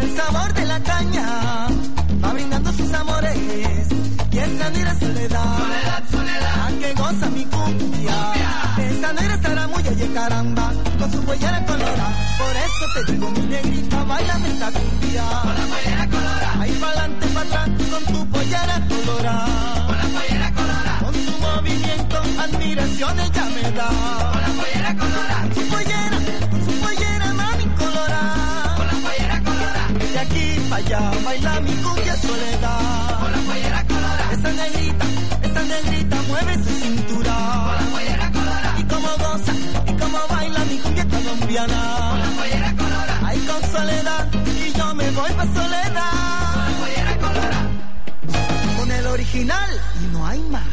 el sabor de la caña va brindando sus amores y esa negra soledad, soledad, soledad, a que goza mi cumbia. Esa negra zaramulla y caramba con su pollera colorada. Por eso te digo mi negrita, bailame esta cumbia con la pollera colorada. Ahí pa'lante, pa' atrás con tu pollera colorada. Con la pollera colorada. Con tu movimiento admiración ella me da. Con la pollera colorada. Con su pollera mami colorada. Con la pollera colorada. De aquí pa' allá baila mi cumbia soledad. Con la pollera colorada. Esa negrita mueve su cintura. Con la pollera colorada. Y como goza, y como baila mi cumbia colombiana. Con la pollera colorada. Ay con Soledad, y yo me voy pa' Soledad. Con la pollera colorada. Con el original, y no hay más.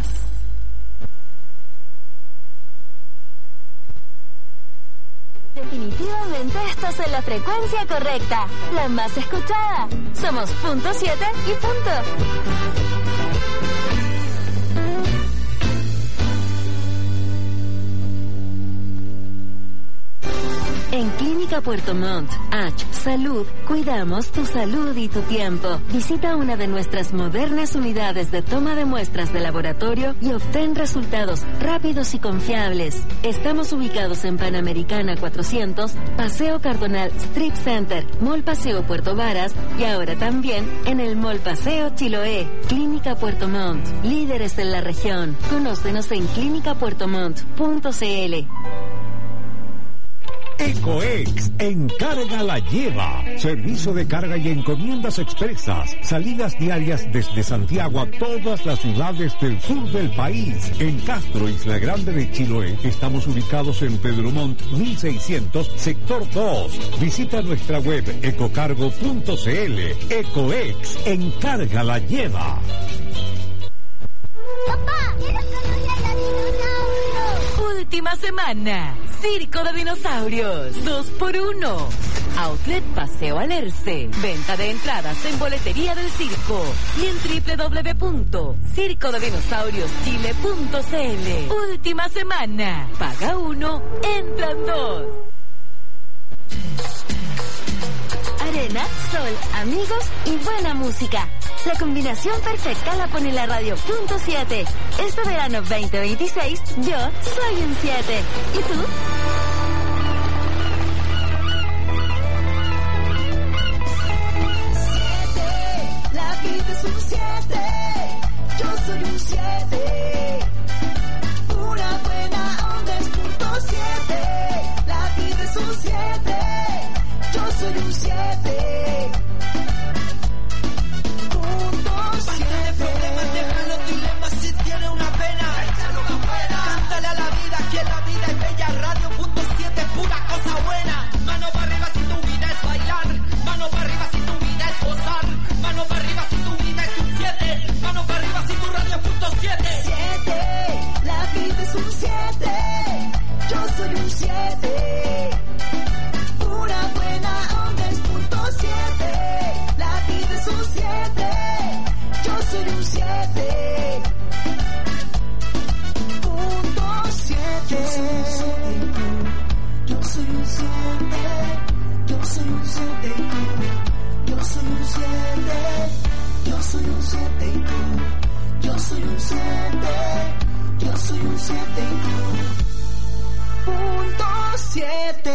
Definitivamente estás en la frecuencia correcta, la más escuchada. Somos punto 7 y punto. En Clínica Puerto Montt, H Salud, cuidamos tu salud y tu tiempo. Visita una de nuestras modernas unidades de toma de muestras de laboratorio y obtén resultados rápidos y confiables. Estamos ubicados en Panamericana 400, Paseo Cardonal Strip Center, Mall Paseo Puerto Varas y ahora también en el Mall Paseo Chiloé. Clínica Puerto Montt, líderes en la región. Conócenos en clinicapuertomont.cl. Ecoex, Encarga la Lleva. Servicio de carga y encomiendas expresas. Salidas diarias desde Santiago a todas las ciudades del sur del país. En Castro, Isla Grande de Chiloé, estamos ubicados en Pedro Montt 1600, sector 2. Visita nuestra web ecocargo.cl. Ecoex, Encarga la Lleva. Papá, quiero conocer a dinosaurios. Última semana. Circo de Dinosaurios, 2x1. Outlet Paseo Alerce. Venta de entradas en boletería del circo y en www.circodedinosaurioschile.cl. Última semana. Paga 1, entran 2. Arena, sol, amigos y buena música. La combinación perfecta la pone la radio punto 7. Este verano 2026, yo soy un 7. ¿Y tú? La vida es un 7. Yo soy un 7. Una buena onda es punto 7. La vida es un 7. Yo soy un 7. Bastante problemas, deja los dilemas si tiene una pena. Échalo afuera. Cántale a la vida que la vida es bella. Radio.7 pura cosa buena. Mano para arriba si tu vida es bailar. Mano para arriba si tu vida es gozar. Mano para arriba si tu vida es un 7. Mano para arriba si tu radio es punto 7. 7, la vida es un 7. Yo soy un 7. Una buena onda es punto 7. La vida es un 7. Yo soy un 7. Punto 7. Yo soy un 7. Yo soy un 7. Yo soy un 7. Yo soy un 7 y tú. Yo soy un 7. Yo soy un 7 y tú. Punto 7.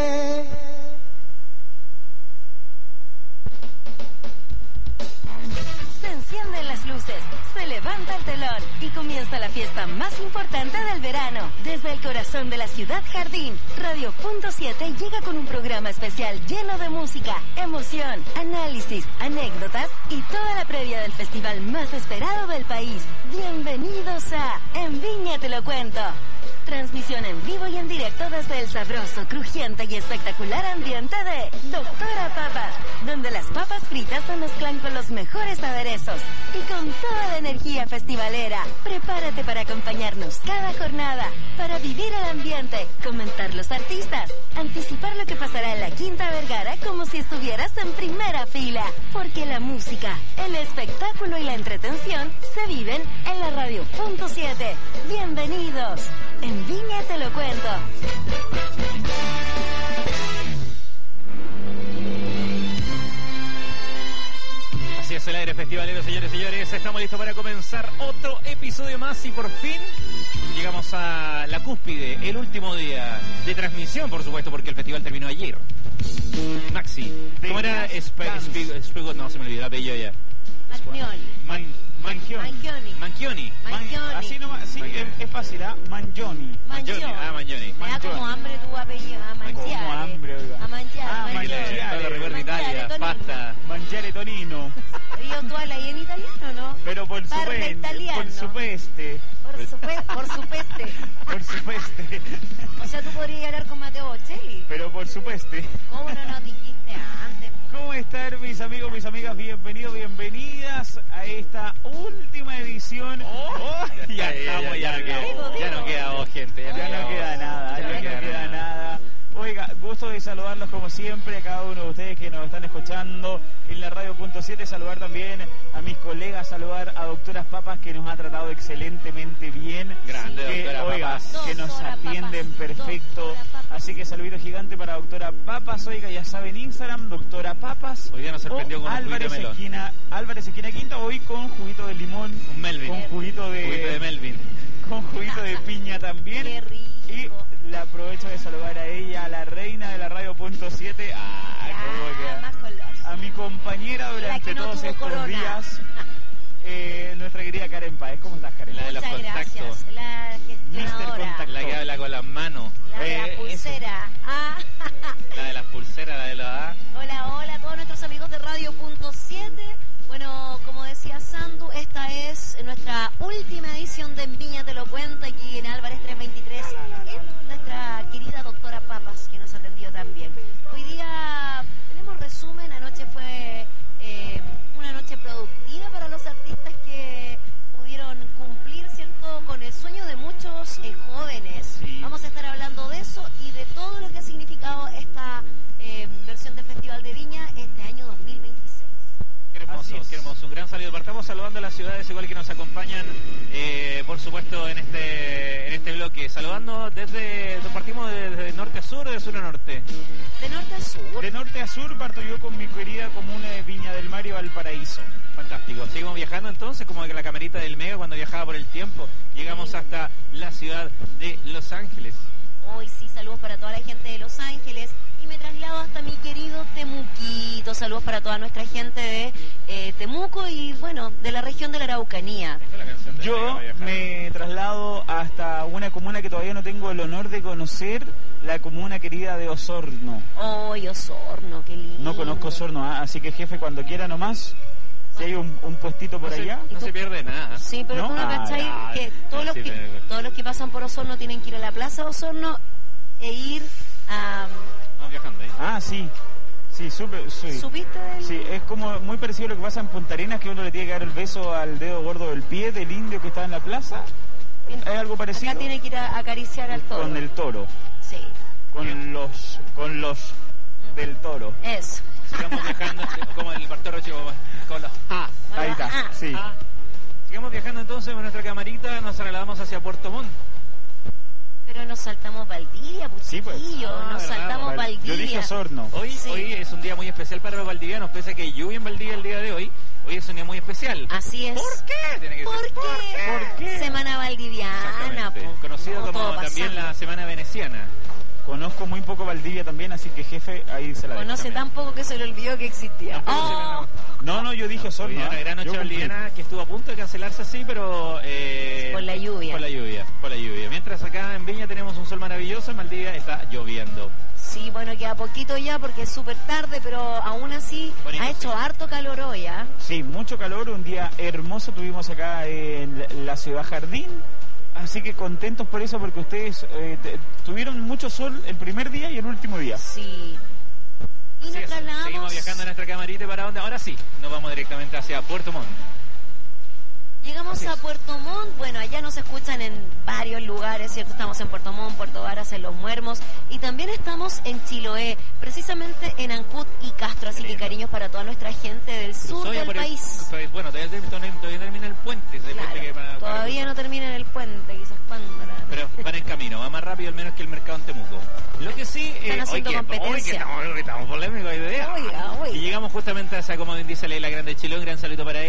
Encienden las luces, se levanta el telón y comienza la fiesta más importante del verano. Desde el corazón de la ciudad jardín, Radio Punto 7 llega con un programa especial lleno de música, emoción, análisis, anécdotas y toda la previa del festival más esperado del país. Bienvenidos a En Viña Te Lo Cuento. Transmisión en vivo y en directo desde el sabroso, crujiente y espectacular ambiente de Doctora Papas, donde las papas fritas se mezclan con los mejores aderezos y con toda la energía festivalera. Prepárate para acompañarnos cada jornada, para vivir el ambiente, comentar los artistas, anticipar lo que pasará en la Quinta Vergara como si estuvieras en primera fila, porque la música, el espectáculo y la entretención se viven en la Radio Punto 7. Bienvenidos. En Viña Te Lo Cuento. aire festivalero, señores y señores. Estamos listos para comenzar otro episodio más y por fin llegamos a la cúspide, el último día de transmisión, por supuesto, porque el festival terminó ayer. Maxi, ¿cómo era? No, se me olvidó, apellido ya. Mangioni. Así nomás, sí, es fácil, ¿ah? Mangioni. Mangioni. Me da como hambre tu apellido, a mangiare. Como hambre, oiga. A mangiare. Todo lo recuerdo de Italia, pasta. Mangiare tonino. Yo tú hablas ahí en italiano, ¿no? Pero por supuesto. Por supuesto. O sea, tú podrías hablar con Matteo Bocelli. Pero por supuesto. ¿Cómo no nos dijiste antes? ¿Cómo están mis amigos, mis amigas? Bienvenidos, bienvenidas a esta última edición. Ya no queda voz, gente. Ya no queda nada. Oiga, gusto de saludarlos como siempre a cada uno de ustedes que nos están escuchando en la radio.7, saludar también a mis colegas, saludar a Doctoras Papas que nos ha tratado excelentemente bien. Grande, Doctora Papas. Que nos atienden perfecto. Así que saludito gigante para Doctora Papas. Oiga, ya saben, Instagram, Doctora Papas. Hoy día nos sorprendió con un juguito de melón. Álvarez Esquina Quinta, hoy con juguito de limón. Un Melvin. Con juguito de Melvin. Con juguito de piña también. Qué rico. Y le aprovecho de saludar a ella, a la reina de la radio.7, a mi compañera durante todos estos días, nuestra querida Karen Páez. ¿Cómo estás, Karen? La de los contactos. Gracias. La gestionadora. La que habla con las manos. La de la pulsera. La de las pulseras, la de la... Hola a todos nuestros amigos de Radio.7. Bueno, como decía Sandu, esta es nuestra última edición de En Viña Te Lo Cuenta, aquí en Álvarez 323. Nuestra querida Doctora Papas, que nos atendió también. Hoy día tenemos resumen. Anoche fue una noche productiva para los artistas que pudieron cumplir, ¿cierto?, con el sueño de muchos jóvenes. Sí. Vamos a estar hablando de eso y de todo lo que ha significado esta versión del Festival de Viña este año 2026. Qué hermoso. Un gran saludo. Partamos saludando a las ciudades igual que nos acompañan, por supuesto, en este bloque. Saludando partimos desde norte a sur o de sur a norte. De norte a sur. De norte a sur parto yo con mi querida comuna de Viña del Mar y Valparaíso. Fantástico. Seguimos viajando entonces, como la camerita del Mega cuando viajaba por el tiempo. Llegamos hasta la ciudad de Los Ángeles. Hoy sí, saludos para toda la gente de Los Ángeles. Y me traslado hasta mi querido Temuquito. Saludos para toda nuestra gente de Temuco y, bueno, de la región de la Araucanía. Yo me traslado hasta una comuna que todavía no tengo el honor de conocer, la comuna querida de Osorno. ¡Ay, Osorno! ¡Qué lindo! No conozco Osorno, así que, jefe, cuando quiera nomás, si hay un puestito por allá. No se pierde nada. Sí, pero ¿no? tú no cachai que todos los que pasan por Osorno tienen que ir a la plaza de Osorno e ir a... Vamos viajando ahí. Sí. Sí, sí. ¿Supiste? Sí, es como muy parecido a lo que pasa en Punta Arenas, que uno le tiene que dar el beso al dedo gordo del pie del indio que está en la plaza. ¿Es algo parecido? Acá tiene que ir a acariciar al toro. Con el toro. Sí. Con los del toro. Eso. Sigamos viajando como el pastor Roche con los Ahí está, sí. Sigamos viajando entonces con nuestra camarita, nos trasladamos hacia Puerto Montt. Pero nos saltamos Valdivia, pues, sí, pues. nos saltamos Valdivia. Yo dije Osorno. Hoy es un día muy especial para los valdivianos, pese a que lluvia en Valdivia el día de hoy. Hoy es un día muy especial. Así es. ¿Por qué? Tiene que ser. ¿Por qué? Semana valdiviana, conocido como también la Semana Veneciana. Conozco muy poco Valdivia también, así que, jefe, ahí se la dejo. Conoce tan poco que se le olvidó que existía. No, yo dije Osorno. Una gran noche valdiviana que estuvo a punto de cancelarse así, pero... por la lluvia. Por la lluvia. Mientras acá en Viña tenemos un sol maravilloso, en Valdivia está lloviendo. Sí, bueno, queda poquito ya porque es súper tarde, pero aún así bonito, ha hecho harto calor hoy, ¿ah? Sí, mucho calor, un día hermoso tuvimos acá en la ciudad Jardín. Así que contentos por eso, porque ustedes tuvieron mucho sol el primer día y el último día. Sí. Y nos trasladamos. Seguimos viajando en nuestra camarita. ¿Para dónde? Ahora sí, nos vamos directamente hacia Puerto Montt. Llegamos a Puerto Montt, bueno, allá nos escuchan en varios lugares, ¿cierto? Estamos en Puerto Montt, Puerto Varas, en Los Muermos, y también estamos en Chiloé, precisamente en Ancud y Castro, así que cariños para toda nuestra gente del sur del país. Bueno, todavía termina el puente. Claro, todavía no termina en el puente, quizás cuando. Pero van en camino, va más rápido al menos que el mercado en Temuco. Lo que sí, están haciendo competencia. Hoy que estamos polémicos hoy de día. Oiga. Y llegamos justamente a esa, como dice Leila Grande de Chiloé, un gran saludo para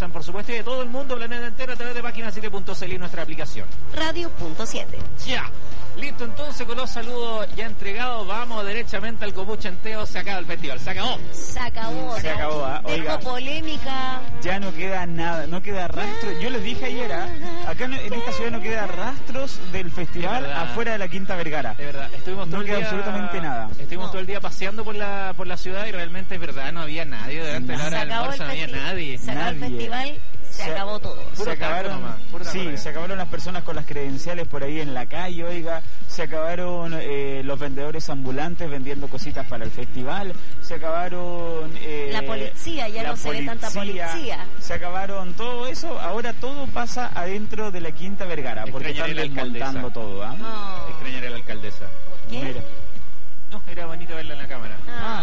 Susan, por supuesto, y de todo el mundo, planeta entero, a través de página7.cl y nuestra aplicación. Radio.7. Ya. Listo, entonces, con los saludos ya entregados, vamos derechamente al copuchenteo. Se acaba el festival, se acabó. Se acabó. Se acabó, oiga. Dejó polémica. Ya no queda nada, no queda rastro. Yo les dije ayer, acá en esta ciudad no queda rastros del festival afuera de la Quinta Vergara. De verdad, estuvimos todo no el queda día, absolutamente nada. Estuvimos todo el día paseando por la ciudad y realmente es verdad, no había nadie delante de la hora del almuerzo, no había nadie. Se acabó el festival, se acabó todo. Se acabaron, se acabaron las personas con las credenciales por ahí en la calle, oiga. Se acabaron los vendedores ambulantes vendiendo cositas para el festival. Se acabaron... la policía, ya no se ve tanta policía. Se acabaron todo eso. Ahora todo pasa adentro de la Quinta Vergara. Porque están desmontando todo. Extrañaré a la alcaldesa. ¿Por qué? Mira. No, era bonito verla en la cámara.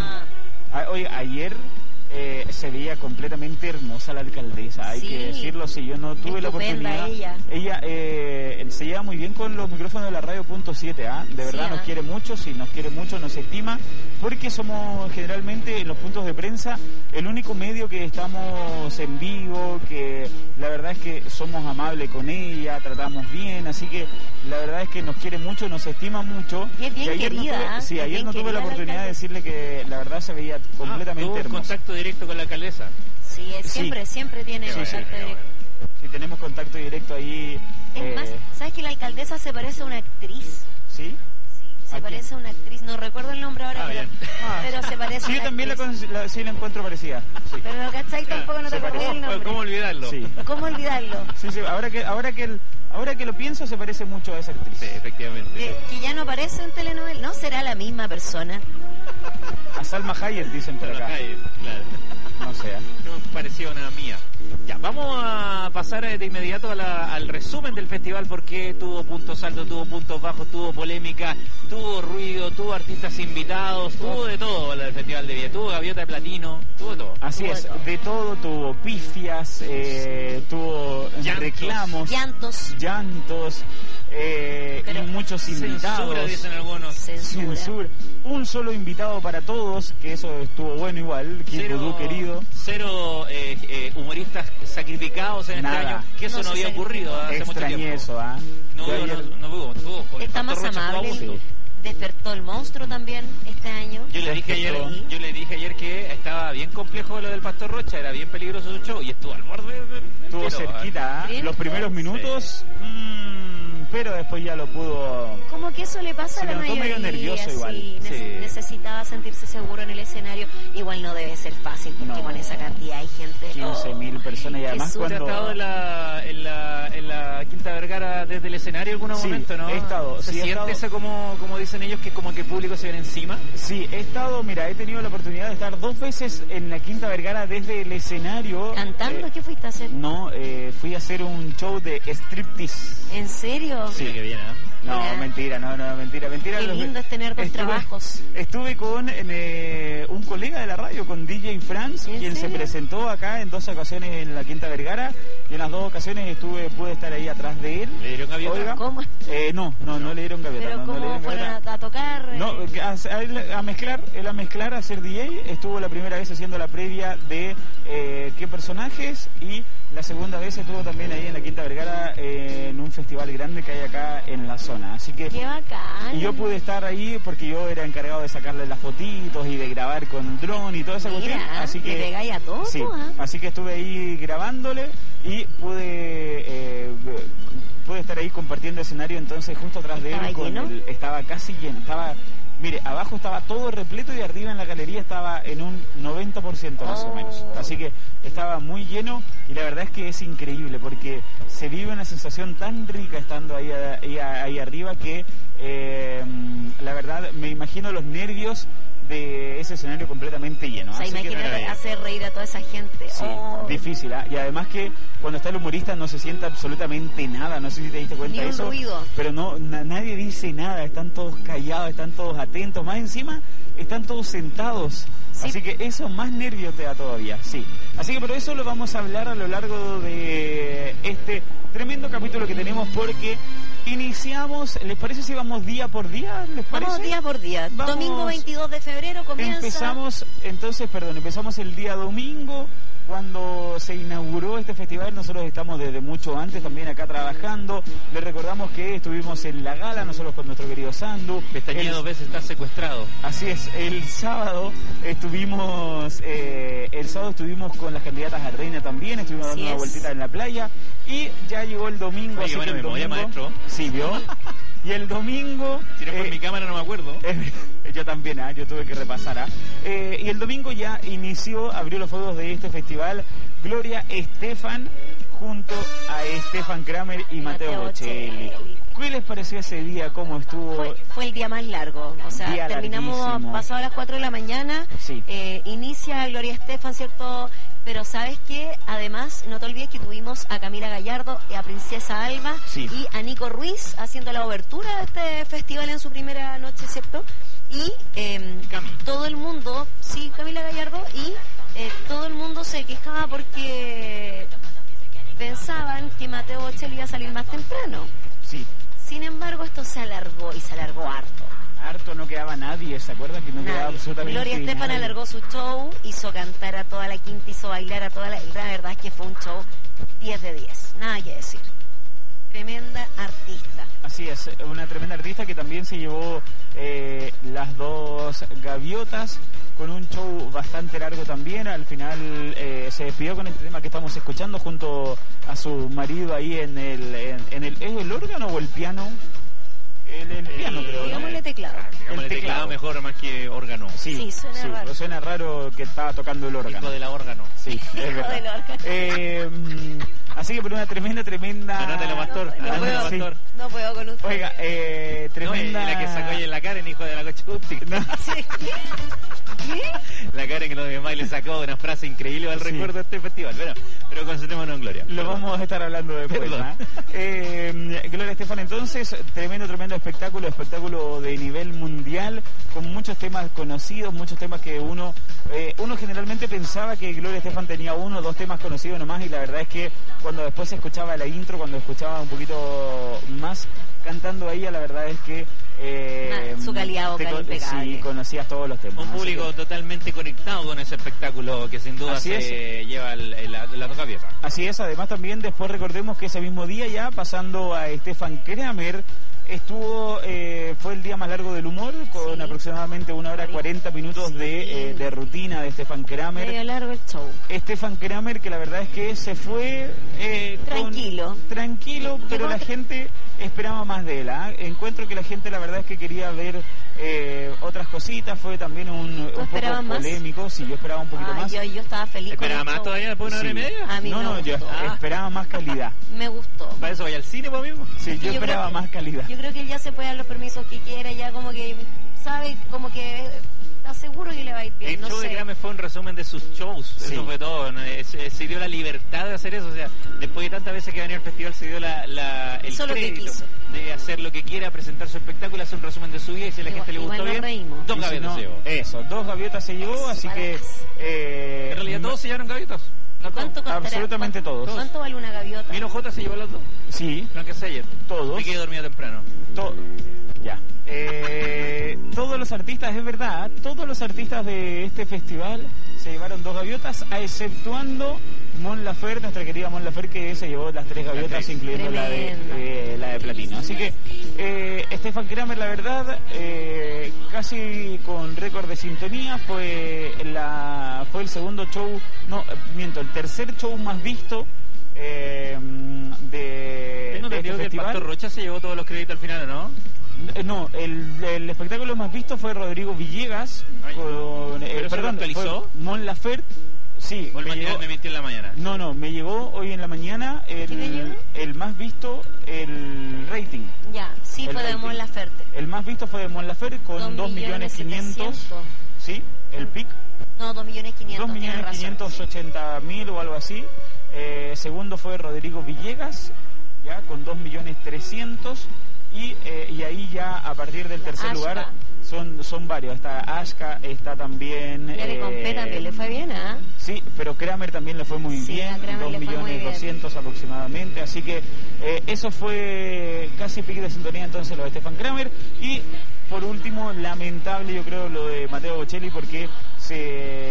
Oiga, ayer... se veía completamente hermosa la alcaldesa, hay que decirlo. Si yo no tuve la oportunidad, ella se lleva muy bien con los micrófonos de la radio.7, de verdad nos quiere mucho, nos quiere mucho, nos estima, porque somos generalmente en los puntos de prensa el único medio que estamos en vivo, que la verdad es que somos amables con ella, tratamos bien, así que la verdad es que nos quiere mucho, nos estima mucho. Y es bien ayer querida. Ayer no tuve la oportunidad de decirle que la verdad se veía completamente hermosa. Contacto directo con la alcaldesa. Sí, siempre tiene contacto directo. Sí, tenemos contacto directo ahí. Es más, ¿sabes que la alcaldesa se parece a una actriz? ¿Sí? Se parece a una actriz, no recuerdo el nombre ahora, pero se parece a una yo también actriz. la encuentro parecida. Sí. Pero lo cachai tampoco no te acordé el nombre. ¿Cómo olvidarlo? Sí. ¿Cómo olvidarlo? Sí, ahora que lo pienso se parece mucho a esa actriz. Sí, efectivamente. Que ya no aparece en telenovela, ¿no? ¿Será la misma persona? A Salma Hayek dicen por acá. Claro. No sé. No parecía una mía. Ya, vamos a pasar de inmediato al resumen del festival, porque tuvo puntos altos, tuvo puntos bajos, tuvo polémica, tuvo ruido, tuvo artistas invitados, tuvo de todo el Festival de Viña, tuvo gaviota de platino, tuvo de todo. Así es, de todo, tuvo pifias, tuvo reclamos, llantos, y muchos invitados. Censura, dicen algunos. Censura. Un solo invitado para todos, que eso estuvo bueno igual, Kipudú querido. Cero humoristas sacrificados en este año, que eso no había ocurrido hace mucho tiempo. Eso, No hubo. Está más amable. Despertó el monstruo también este año. Yo le dije ayer que estaba bien complejo lo del Pastor Rocha, era bien peligroso su show y estuvo al borde. Estuvo cerquita, los primeros minutos, pero después ya lo pudo. Como que eso le pasa a la mayoría. Medio nervioso igual. Necesitaba sentirse seguro en el escenario. Igual no debe ser fácil porque con esa cantidad hay gente. 15.000 personas y además cuando. ¿Has estado en la Quinta Vergara desde el escenario en algún momento, no? He estado. ¿Se siente eso como dicen ellos, que como que el público se viene encima? Sí, he tenido la oportunidad de estar 2 veces en la Quinta Vergara desde el escenario. ¿Cantando? ¿Qué fuiste a hacer? No, fui a hacer un show de striptease. ¿En serio? Sí, que bien, No, mentira. Qué lindo es tener 2 trabajos. Estuve con un colega de la radio, con DJ Franz, quien se presentó acá en 2 ocasiones en la Quinta Vergara, y en las 2 ocasiones pude estar ahí atrás de él. ¿Le dieron gaviota? ¿Cómo? No le dieron gaviota. ¿Pero cómo fueron a tocar? No, a mezclar, a hacer DJ. Estuvo la primera vez haciendo la previa de qué personajes, y la segunda vez estuvo también ahí en la Quinta Vergara en un festival grande que hay acá en la zona. Así que qué bacán. Y yo pude estar ahí porque yo era encargado de sacarle las fotitos y de grabar con dron y toda esa cuestión. Así que le pegáis a todo. Sí, así que estuve ahí grabándole y pude estar ahí compartiendo escenario. Entonces justo atrás de él estaba casi lleno. Mire, abajo estaba todo repleto y arriba en la galería estaba en un 90% más o menos. Así que estaba muy lleno y la verdad es que es increíble porque se vive una sensación tan rica estando ahí arriba que la verdad me imagino los nervios de ese escenario completamente lleno. O sea, imagínate hacer reír a toda esa gente. Sí, difícil, y además que cuando está el humorista no se siente absolutamente nada, no sé si te diste cuenta de eso. Ni un ruido. Pero nadie dice nada, están todos callados, están todos atentos, más encima están todos sentados. Sí. Así que eso más nervio te da todavía, sí. Así que por eso lo vamos a hablar a lo largo de este tremendo capítulo que tenemos, porque iniciamos, ¿les parece si vamos día por día? ¿Les parece? Vamos día por día. Domingo 22 de febrero comienza. Empezamos el día domingo cuando se inauguró este festival. Nosotros estamos desde mucho antes también acá trabajando. Les recordamos que estuvimos en la gala, nosotros con nuestro querido Sandu. Pestañea 2 veces, está secuestrado. Así es, el sábado estuvimos con las candidatas a reina también, estuvimos dando una vueltita en la playa y ya llegó el domingo. Oye, así bueno, que el domingo, maestro. Sí, ¿vio? Y el domingo... Si no por mi cámara no me acuerdo. Yo también, yo tuve que repasar. Y el domingo ya abrió los fuegos de este festival Gloria Estefan junto a Stefan Kramer y Mateo Bocelli. ¿Qué les pareció ese día? ¿Cómo estuvo? Fue el día más largo. O sea, día terminamos larguísimo. pasado a las 4 de la mañana. Sí. Inicia Gloria Estefan, ¿cierto? Pero ¿sabes qué? Además, no te olvides que tuvimos a Camila Gallardo, a Princesa Alba y a Nico Ruiz haciendo la obertura de este festival en su primera noche, ¿cierto? Y todo el mundo, Camila Gallardo, y todo el mundo se quejaba porque pensaban que Mateo Bocelli iba a salir más temprano. Sí. Sin embargo, esto se alargó harto. Harto, no quedaba nadie, ¿se acuerdan que no quedaba absolutamente Gloria Estefan nadie? alargó su show, hizo cantar a toda la quinta, hizo bailar a toda la verdad es que fue un show 10 de 10, nada que decir. Tremenda artista. Así es, una tremenda artista que también se llevó las 2 gaviotas con un show bastante largo también. Al final se despidió con este tema que estamos escuchando junto a su marido ahí en el ¿es el órgano o el piano? El piano, creo. Digámosle teclado. Digámosle teclado mejor más que órgano. Sí, suena raro. Suena raro que estaba tocando el órgano. Hijo del órgano. Sí, es verdad. Así que por una tremenda... Anótelo, Pastor. No puedo con usted. Oiga, tremenda... No, la que sacó ahí en la Karen, hijo de la coche úptica. No. La Karen que lo demás le sacó una frase increíble al recuerdo de este festival. Pero concentrémonos en Gloria. Lo vamos a estar hablando después. Gloria Estefan, entonces, tremendo espectáculo de nivel mundial, con muchos temas conocidos, muchos temas que uno generalmente pensaba que Gloria Estefan tenía 1 o 2 temas conocidos nomás, y la verdad es que cuando después se escuchaba la intro, cuando escuchaba un poquito más cantando a ella, la verdad es que su calidad vocal impecable. Sí, conocías todos los temas. Un público totalmente conectado con ese espectáculo que sin duda se lleva la toca pieza. Así es, además también después recordemos que ese mismo día, ya pasando a Stefan Kramer, fue el día más largo del humor, con aproximadamente 1 hora 40 minutos de rutina de Stefan Kramer. Medio largo el show. Stefan Kramer, que la verdad es que se fue tranquilo, pero la gente esperaba más de él. Encuentro que la gente la verdad es que quería ver otras cositas. Fue también un poco polémico. Sí, yo esperaba un poquito más. Yo estaba feliz. ¿Esperaba más todavía después de 1 hora y media? A mí no, yo esperaba más calidad. Me gustó. ¿Para eso vaya al cine, pues, amigo? Sí, yo esperaba más calidad. Yo creo que él ya se puede dar los permisos que quiera, ya como que sabe, como que está seguro que le va a ir bien. El show de Kramer fue un resumen de sus shows, eso fue todo. Se dio la libertad de hacer eso, o sea, después de tantas veces que venía al festival se dio el crédito de hacer lo que quiera, presentar su espectáculo, hacer un resumen de su vida, y si a la gente le gustó bien, 2 gaviotas se llevó. Eso, 2 gaviotas se llevó, así que... en realidad todos se llevaron gaviotas. ¿Cuánto costará? Absolutamente todos. ¿Cuánto vale una gaviota? Mino J se llevó las 2. Sí. Blanca Sayer. Todos. Me quedé dormida temprano. Ya. Todos los artistas, es verdad, todos los artistas de este festival se llevaron 2 gaviotas, exceptuando Mon Laferte, nuestra querida Mon Laferte, que se llevó las 3 gaviotas, incluyendo la de platino. Así que Stefan Kramer, la verdad, casi con récord de sintonía, fue el segundo show, el tercer show más visto de este festival. El Pastor Rocha se llevó todos los créditos al final, ¿no? No, el espectáculo más visto fue Rodrigo Villegas. Perdón, fue Mon Laferte. Sí, me mintió en la mañana. No, me llegó hoy en la mañana el más visto, el rating. Ya, sí, fue de Mon Laferte. El más visto fue de Mon Laferte con 2.500.000. Sí, el pic. No, 2.500.000. 2.580.000 o algo así. Segundo fue Rodrigo Villegas, ya con 2.300.000. Y ahí ya a partir del tercer lugar son varios. Está Ashka, está también... Compé también le fue bien, ¿ah? Sí, pero Kramer también le fue muy bien, 2.200.000 aproximadamente. Así que eso fue casi pique de sintonía entonces lo de Stefan Kramer. Y por último, lamentable yo creo lo de Mateo Bocelli, porque se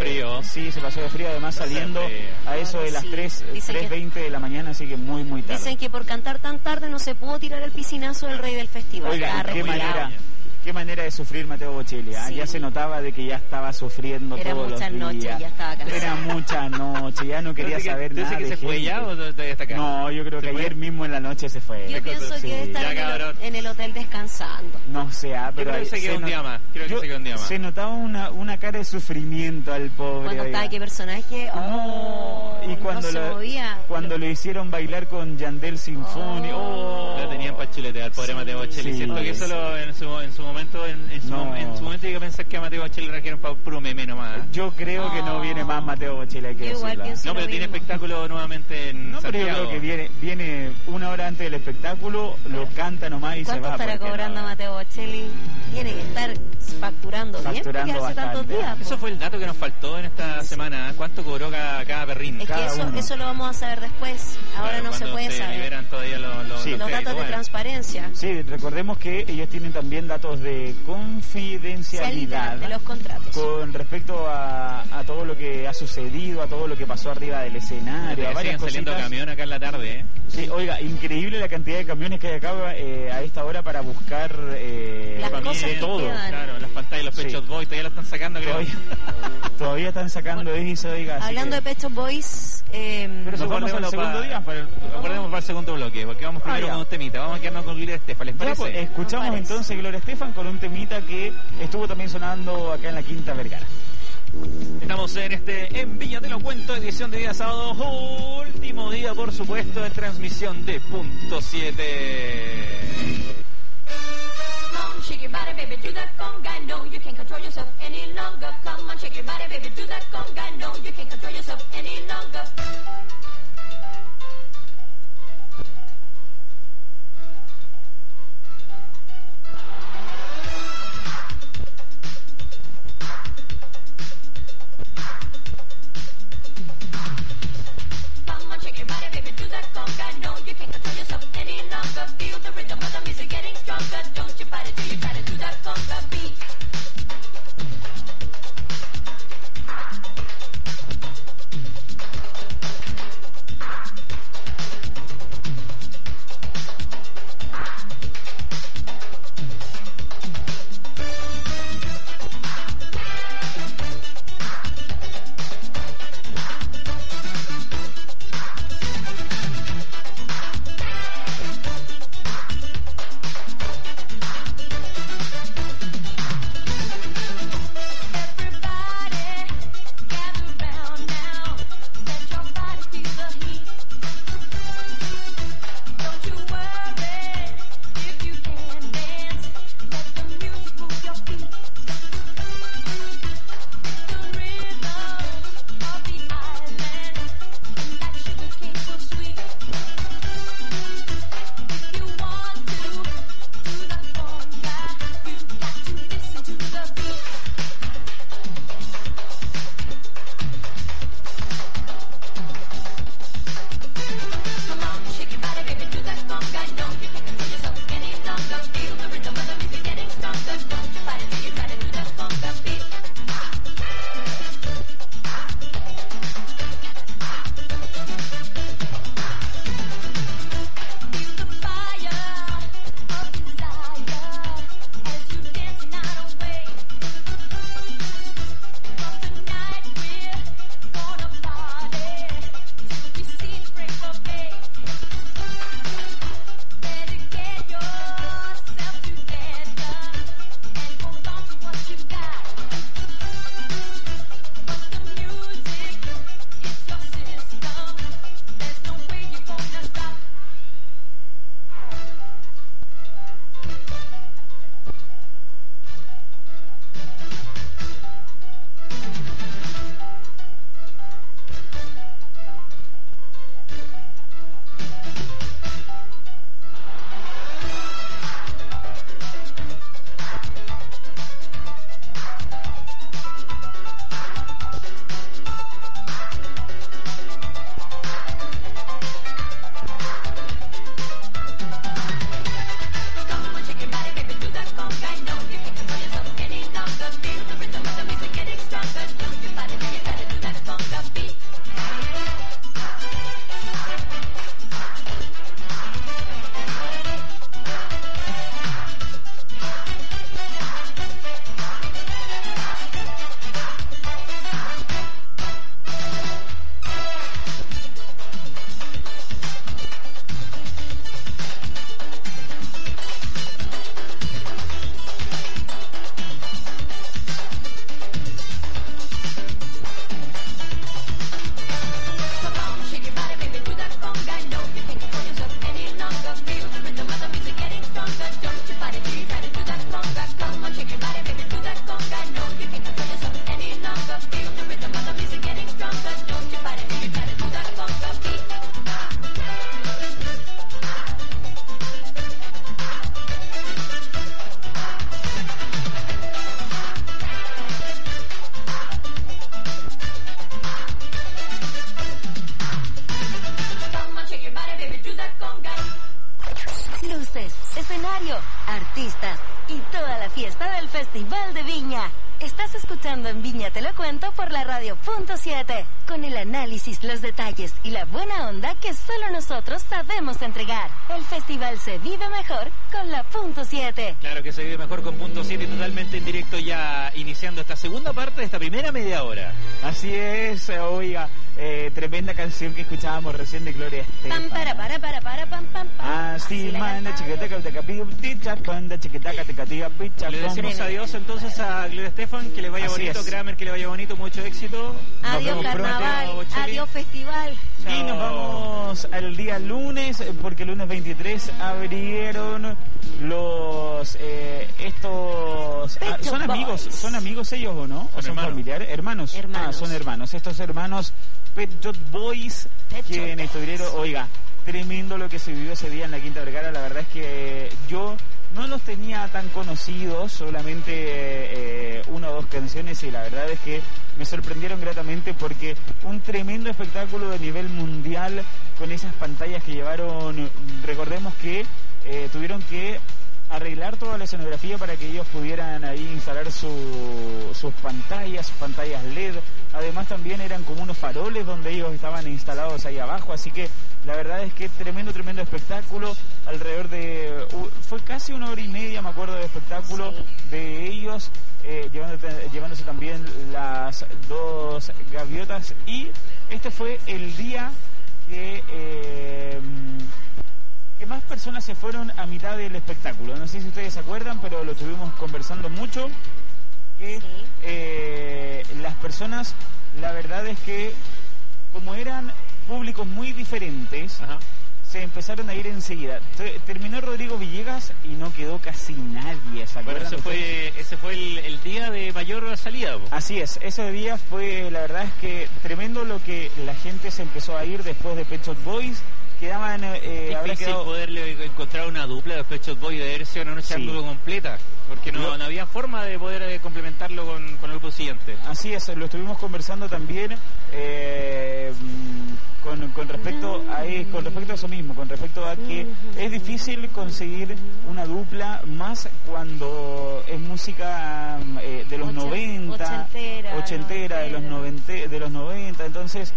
frío. Sí, se pasó de frío, además saliendo a eso de las 3:20 de la mañana, así que muy tarde. Dicen que por cantar tan tarde no se pudo tirar el piscinazo del rey del festival. Oiga, qué manera de sufrir Mateo Bocelli. Sí. Ya se notaba de que ya estaba sufriendo todos los días. Era muchas noches, ya estaba cansado. Era mucha noche, ya no quería saber nada que de se gente. fue ya o todavía está acá? No, yo creo que ayer mismo en la noche se fue. Yo pienso que está en el hotel descansando. No sé, pero creo que se quedó un día más. Creo que se quedó un día más. Se notaba una cara de sufrimiento al pobre. Cuando estaba qué personaje, y cuando no se movía. Cuando lo hicieron bailar con Yandel Sinfoni, lo tenían para chuletear, pobre Mateo Bocelli. Siento que solo en su momento en su momento llegué a pensar que a Mateo Bocelli le trajeron para puro meme nomás. Yo creo que no viene más Mateo Bocelli, hay que decirlo. No, pero tiene espectáculo nuevamente en Santiago. Pero yo creo que viene una hora antes del espectáculo, lo canta nomás y se va. ¿Cuánto estará cobrando Mateo Bocelli? Tiene que estar facturando bien porque hace tantos días. Eso fue el dato que nos faltó en esta semana. ¿Cuánto cobró cada perrín? Es que eso lo vamos a saber después. Ahora no se puede saber. Liberan todavía los datos de transparencia. Sí, recordemos que ellos tienen también datos de confidencialidad de los contratos con respecto a todo lo que ha sucedido, a todo lo que pasó arriba del escenario, a varias cositas. Saliendo camión acá en la tarde, Sí, oiga, increíble la cantidad de camiones que hay acá a esta hora para buscar las cosas que todo. Claro, las pantallas, los Pet Shop Boys, todavía lo están sacando, creo. Todavía están sacando eso, oiga. Hablando de Pet Shop Boys, pero nos vamos al segundo día. Recordemos para el segundo bloque, porque vamos primero con un temita. Vamos a quedarnos con Gloria Estefan, ¿les parece? Pues, escuchamos entonces Gloria Estefan con un temita que estuvo también sonando acá en la Quinta Vergara. Estamos en Viña Te Lo Cuento, edición de día sábado, último día, por supuesto, de transmisión de Punto 7. Shake your body, baby, do that conga. No, you can't control yourself any longer. Come on, shake your body, baby, do that conga. No, you can't control yourself any longer. Come on, shake your body, baby, do that conga. No, you can't control yourself any longer. Feel the rhythm of the music getting stronger. Don't you fight it till you try to do that conga beat. Estás escuchando En Viña Te Lo Cuento por la Radio.7, con el análisis, los detalles y la buena onda que solo nosotros sabemos entregar. El festival se vive mejor con la .7. Claro que se vive mejor con .7 y totalmente en directo, ya iniciando esta segunda parte de esta primera media hora. Así es, oiga, tremenda canción que escuchábamos recién de Gloria Estefan. Pam, pam. Así, manda, chiquitaca, Le decimos adiós entonces a Gloria Estefan, que le vaya Así bonito, es. Kramer, que le vaya bonito, mucho éxito. Adiós vemos pronto, carnaval, Cheli. adiós festival. Y nos vamos al día lunes, porque el lunes 23 abrieron los estos Pet Shop Boys. son amigos ellos o no, o son hermanos. familiares, hermanos. Hermanos. Son hermanos, estos hermanos Pet Shop Boys, Pet que Shop en Boys. Estorilero, oiga, tremendo lo que se vivió ese día en la Quinta Vergara. La verdad es que yo no los tenía tan conocidos, solamente una o dos canciones, y la verdad es que me sorprendieron gratamente porque un tremendo espectáculo de nivel mundial con esas pantallas que llevaron. Recordemos que tuvieron que arreglar toda la escenografía para que ellos pudieran ahí instalar sus pantallas LED. Además también eran como unos faroles donde ellos estaban instalados ahí abajo, así que la verdad es que tremendo espectáculo. Alrededor de fue casi 1 hora y media, me acuerdo, de espectáculo de ellos, llevándose también las 2 gaviotas, y este fue el día que más personas se fueron a mitad del espectáculo. No sé si ustedes se acuerdan, pero lo estuvimos conversando mucho. Las personas, la verdad es que como eran públicos muy diferentes, Ajá. se empezaron a ir enseguida. Terminó Rodrigo Villegas y no quedó casi nadie, ¿se Bueno, acuerdan ustedes? ese fue el día de mayor salida. Po. Así es, ese día fue, la verdad es que tremendo lo que la gente se empezó a ir después de Pet Shop Boys. Quedaban, habrá Difícil quedado... poderle encontrar una dupla de Pet Shop Boys, de haber sido una noche Sí. algo completa, porque no había forma de poder complementarlo con el grupo siguiente. Así es, lo estuvimos conversando también con respecto a eso mismo, con respecto a que es difícil conseguir una dupla, más cuando es música de los 90, ochentera, de los 90, entonces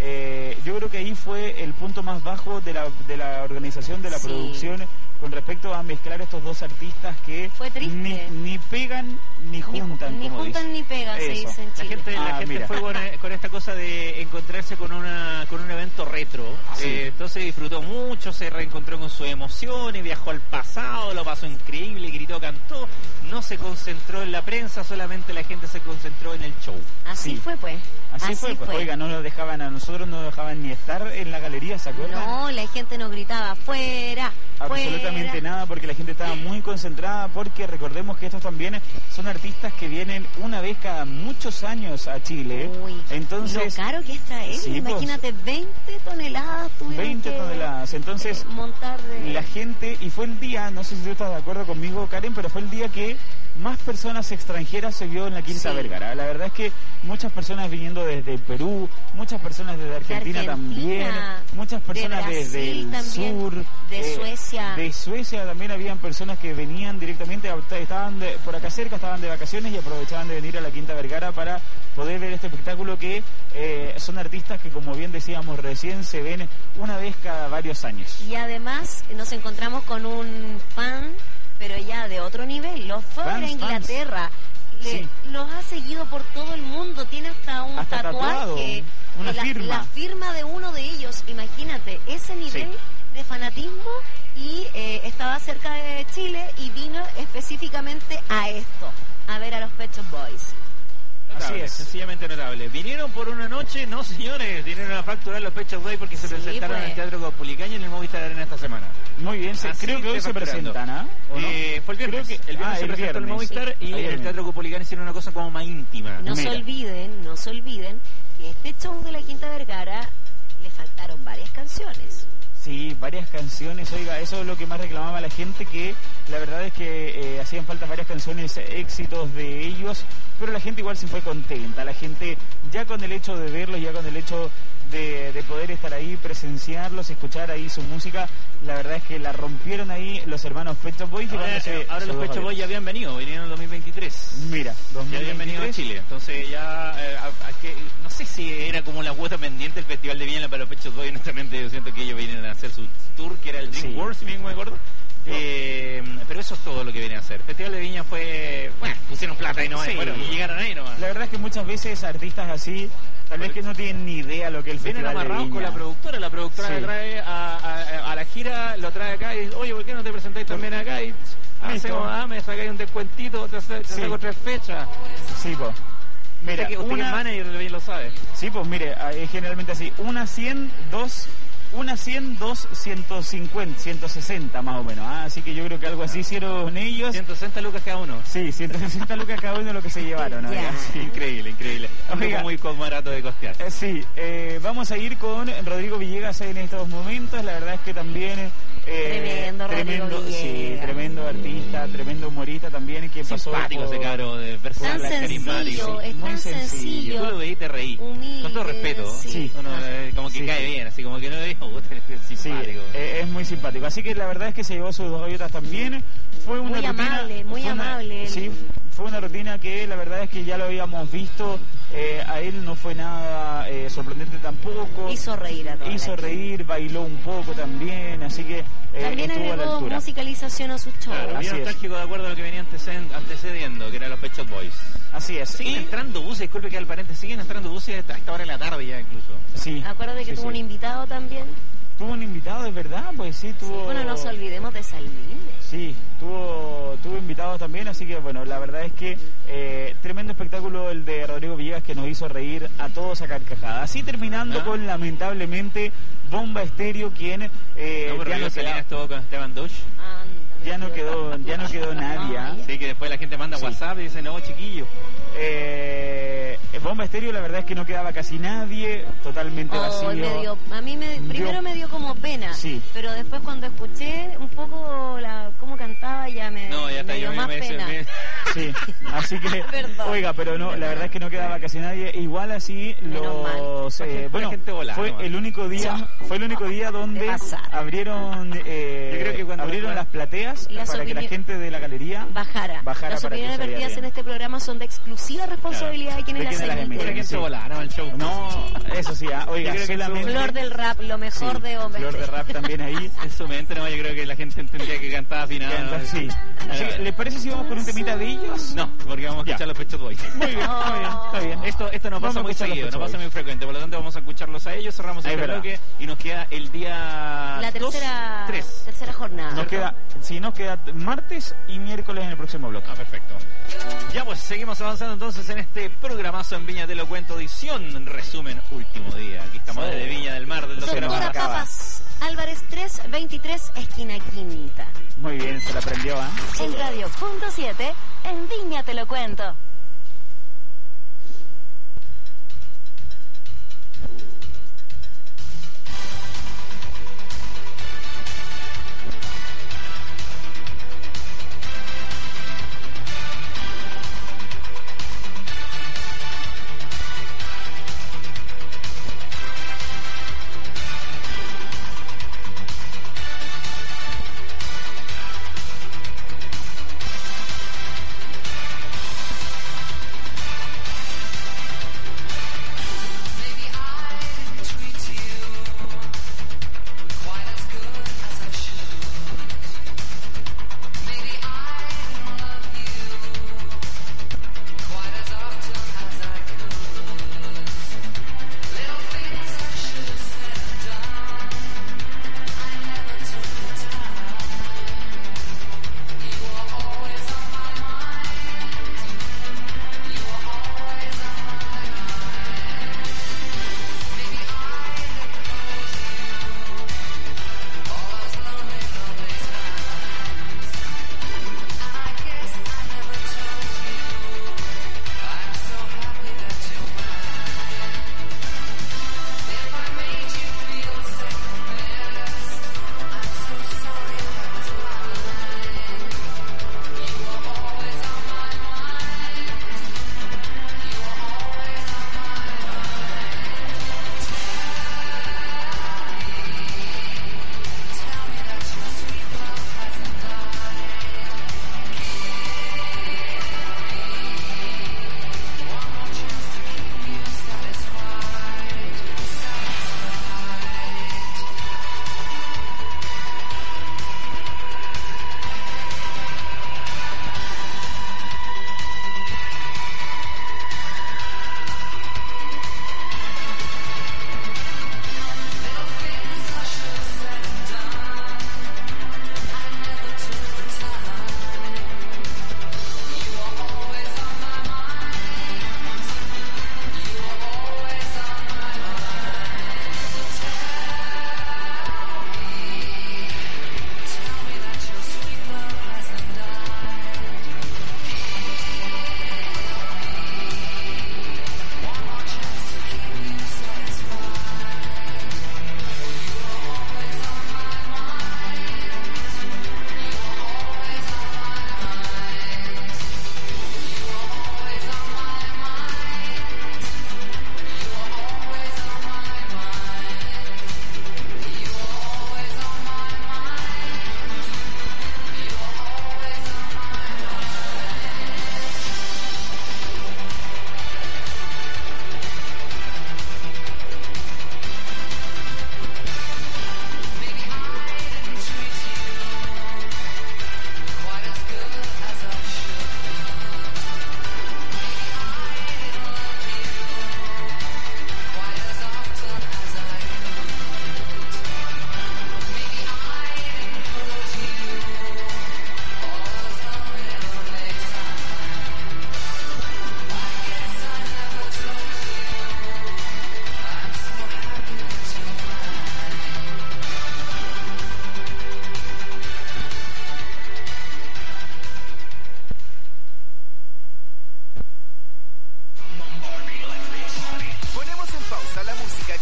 yo creo que ahí fue el punto más bajo de la organización, de la Sí. producción, con respecto a mezclar estos dos artistas que Fue triste. ni pegan ni juntan, Ni como juntan dicen. ni pegan, se Eso. dice en La Chile. gente Mira. fue con esta cosa de encontrarse con un evento retro. Sí. Entonces disfrutó mucho, se reencontró con sus emociones, viajó al pasado, lo pasó increíble, gritó, cantó. No se concentró en la prensa, solamente la gente se concentró en el show. Así Sí. fue, pues. Así fue, pues. Oiga, no nos dejaban, a nosotros no nos dejaban ni estar en la galería, ¿se acuerdan? No, la gente nos gritaba, fuera, Absolutamente fuera. nada, porque la gente estaba muy concentrada, porque recordemos que estos también son artistas que vienen una vez cada muchos años a Chile. Uy, entonces, lo caro que es traer, Sí, pues. imagínate, 20 toneladas tuvieron 20 que, toneladas, entonces montar de... la gente, y fue el día, no sé si tú estás de acuerdo conmigo, Karen, pero fue el día que más personas extranjeras se vio en la Quinta Sí. Vergara. La verdad es que muchas personas viniendo desde Perú, muchas personas desde Argentina, también, muchas personas de desde Brasil el también, sur, de Suecia. De Suecia también habían personas que venían directamente, estaban por acá cerca, estaban de vacaciones y aprovechaban de venir a la Quinta Vergara para poder ver este espectáculo que son artistas que, como bien decíamos recién, se ven una vez cada varios años. Y además nos encontramos con un fan, pero ya de otro nivel. Los fans de Inglaterra. Sí. Los ha seguido por todo el mundo. Tiene hasta un Hasta tatuado, tatuaje. una firma. La firma de uno de ellos. Imagínate, ese nivel de fanatismo. Y estaba cerca de Chile y vino específicamente a esto, a ver a los Pet Shop Boys. Notable, Así es. sencillamente notable. ¿Vinieron por una noche? No, señores, vinieron a facturar los Pet Shop Boys porque se Sí, presentaron pues. en el Teatro Caupolicán y en el Movistar Arena esta semana. Muy bien, Así creo que hoy se facturando. presentan, ¿ah? ¿O no? Fue el viernes. Creo que- el viernes se el presentó en el viernes. Movistar y Ahí en el viene. Teatro Caupolicán hicieron una cosa como más íntima. No Mira. se olviden que este show de la Quinta Vergara le faltaron varias canciones. Sí, varias canciones, oiga, eso es lo que más reclamaba la gente, que la verdad es que hacían falta varias canciones, éxitos de ellos, pero la gente igual se fue contenta, la gente ya con el hecho de verlos, ya con el hecho de poder estar ahí, presenciarlos, escuchar ahí su música. La verdad es que la rompieron ahí los hermanos Pet Shop Boys. Ahora los Pet Shop Boys ya habían venido, vinieron en 2023. Mira, 2023. Ya habían venido a Chile, entonces ya, no sé si era como la cuota pendiente el Festival de Viña para los Pet Shop Boys, honestamente yo siento que ellos vienen a hacer su tour, que era el Dream World, si bien me acuerdo. Pero eso es todo lo que vienen a hacer. El Festival de Viña fue, bueno, pusieron plata y no y llegaron ahí nomás. La verdad es que muchas veces artistas así, tal vez que no tienen ni idea lo que es el Festival de Viña. Vienen amarrados con la productora le trae a la gira, lo trae acá y oye, ¿por qué no te presentáis también acá? Y me sacáis un descuentito, te saco 3 fechas. Sí, pues. Mira, usted que es manager bien lo sabe. Sí, pues mire, es generalmente así, una 100, 2, 150, 160 más o menos, así que yo creo que algo así hicieron ellos. 160 lucas cada uno. Sí, 160 lucas cada uno lo que se llevaron, ¿no? Sí. Increíble. Oiga, muy barato de costear. Sí, vamos a ir con Rodrigo Villegas en estos momentos, la verdad es que también... tremendo artista, tremendo humorista también, que pasó simpático ese caro, de tan sencillo, es tan sencillo. Tú lo veis y te reí, humilde, con todo respeto, como que cae bien, así como que no le dijo, es simpático. Es muy simpático, así que la verdad es que se llevó sus 2 gaviotas también. Fue una rutina, muy amable. Sí, fue una rutina que la verdad es que ya lo habíamos visto, a él no fue nada sorprendente tampoco. Hizo reír a todos. Bailó un poco también, así que también estuvo a la altura. Musicalización a sus shows. Claro, bien nostálgico de acuerdo a lo que venía antecediendo, que eran los Pet Shop Boys. Así es. Siguen entrando buses, disculpe que al paréntesis, siguen entrando buses a esta hora de la tarde ya incluso. Sí. Acuérdate que tuvo un invitado también. Tuvo un invitado, es verdad, pues sí, tuvo... Bueno, no nos olvidemos de Salmín. Sí, tuvo invitados también, así que bueno, la verdad es que tremendo espectáculo el de Rodrigo Villegas que nos hizo reír a todos a carcajadas. Así terminando con, lamentablemente, Bomba Estéreo, quien ya no estuvo con Esteban Dush. Ya no quedó nadie. Sí, que después la gente manda WhatsApp y dice, no, chiquillo. Bomba Estéreo, la verdad es que no quedaba casi nadie, totalmente vacío. Primero me dio como pena, pero después cuando escuché un poco cómo cantaba ya me dio más pena. Sí, así que, oiga, pero no, la verdad es que no quedaba casi nadie. Igual así fue el único día donde abrieron las plateas para que la gente de la galería bajara. Las opiniones vertidas en este programa son de exclusiva responsabilidad de quienes las emiten. No, eso sí, oiga, solamente Flor del Rap, lo mejor de hombres. Flor de Rap también ahí. En su mente, no, yo creo que la gente entendía que cantaba afinado. Sí. ¿Les parece si vamos con un temita de ellos? No, porque vamos a escuchar los Pet Shop Boys. Muy bien, está bien. Esto no pasa muy seguido, no pasa muy frecuente, por lo tanto vamos a escucharlos a ellos, cerramos el bloque y nos queda el día la tercera jornada. Nos queda martes y miércoles en el próximo bloque. Perfecto. Ya pues, seguimos avanzando entonces en este programazo en Viña Te Lo Cuento, edición, resumen, último día. Aquí estamos desde Viña del Mar, del Doctora Papas Álvarez 323, esquina Quinta. Muy bien, se la aprendió, En Radio.7, en Viña Te Lo Cuento.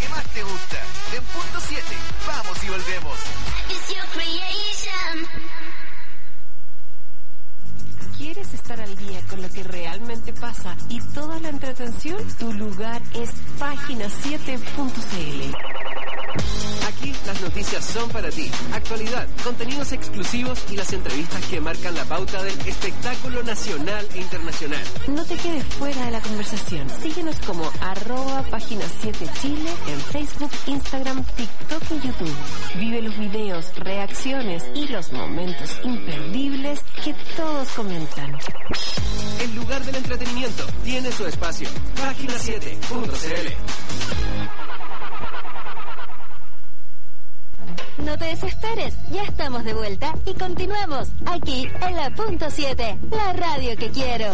que más te gusta. En punto 7, vamos y volvemos. ¿Quieres estar al día con lo que realmente pasa y toda la entretención? Tu lugar es página7.cl. Aquí las noticias son para ti. Actualidad, contenidos exclusivos y las entrevistas que marcan la pauta del espectáculo nacional e internacional. No te quedes fuera de la conversación. Síguenos como @página7chile en Facebook, Instagram, TikTok y YouTube. Vive los videos, reacciones y los momentos imperdibles que todos comentan. El lugar del entretenimiento tiene su espacio. Página7.cl. No te desesperes, ya estamos de vuelta y continuamos aquí en la punto 7, la radio que quiero.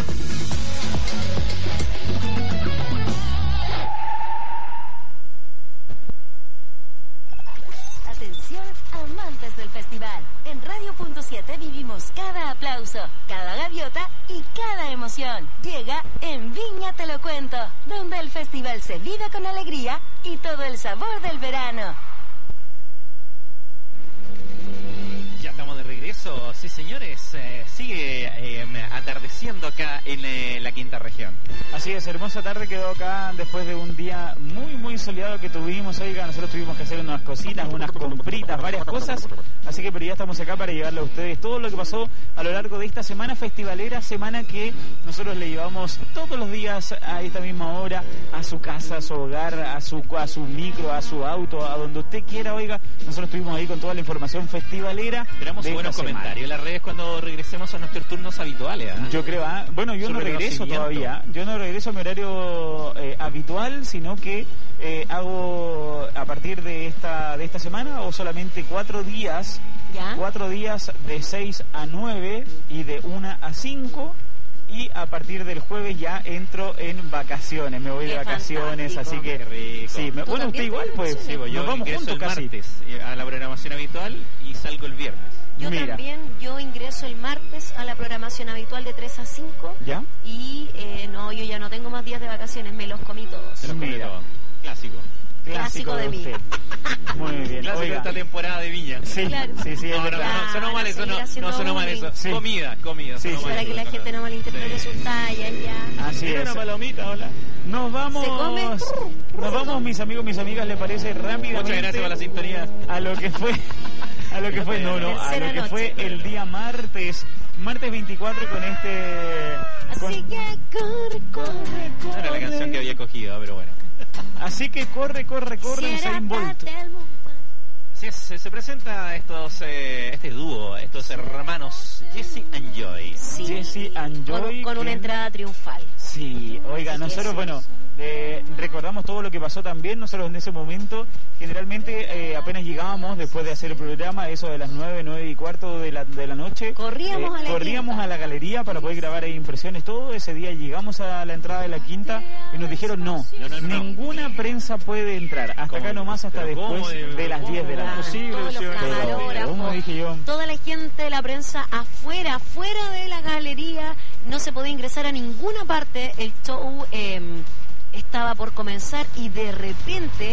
Atención, amantes del festival. En Radio Punto 7 vivimos cada aplauso, cada gaviota y cada emoción. Llega En Viña Te Lo Cuento, donde el festival se vive con alegría y todo el sabor del verano. Ya estamos de regreso, sí señores, sigue atardeciendo acá en la quinta región. Así es, hermosa tarde quedó acá después de un día muy soleado que tuvimos. Oiga, nosotros tuvimos que hacer unas cositas, unas compritas, varias cosas, así que pero ya estamos acá para llevarle a ustedes todo lo que pasó a lo largo de esta semana festivalera, semana que nosotros le llevamos todos los días a esta misma hora a su casa, a su hogar, a su micro, a su auto, a donde usted quiera. Oiga, nosotros estuvimos ahí con toda la información festivalera. Esperamos buenos comentarios en las redes cuando regresemos a nuestros turnos habituales. Yo creo, bueno, yo no regreso todavía. Yo no regreso a mi horario habitual, sino que hago a partir de esta semana o solamente 4 días. ¿Ya? 4 días de 6 a 9 y de 1 a 5. Y a partir del jueves ya entro en vacaciones, me voy de vacaciones, así que sí, bueno, usted igual pues, sí, pues yo vamos juntos el martes a la programación habitual y salgo el viernes. Yo también, yo ingreso el martes a la programación habitual de 3 a 5. ¿Ya? Y no, yo ya no tengo más días de vacaciones, me los comí todos. Se los comí todos. Clásico de usted. Muy bien. Clásico de esta temporada de Viña. Sí, claro. Sí, no, sonó mal eso, no sonó mal eso. Sí. Comida. Sí, para que la gente no malinterprete sus tallas ya. Así es. Una palomita, hola. Nos vamos, mis amigos, mis amigas, ¿le parece rápidamente? Muchas gracias por la sintonía. A lo que fue el día martes 24 con Así que corre. No era la canción que había cogido, pero bueno. Así que corre, Usain Bolt. Así es, se presenta este dúo, estos hermanos Jesse and Joy. Sí, Jesse and Joy. Con una entrada triunfal. Sí, oiga, nosotros, bueno, recordamos todo lo que pasó también. Nosotros en ese momento, generalmente apenas llegábamos después de hacer el programa, eso de las 9:15 de la noche. Corríamos a la galería para poder grabar ahí impresiones, todo. Ese día llegamos a la entrada de la quinta y nos dijeron no. Ninguna prensa puede entrar. Hasta acá nomás, hasta después de las 10 de la noche. ¿Cómo dije yo? Toda la gente de la prensa fuera de la galería, no se podía ingresar a ninguna parte. El show estaba por comenzar y de repente,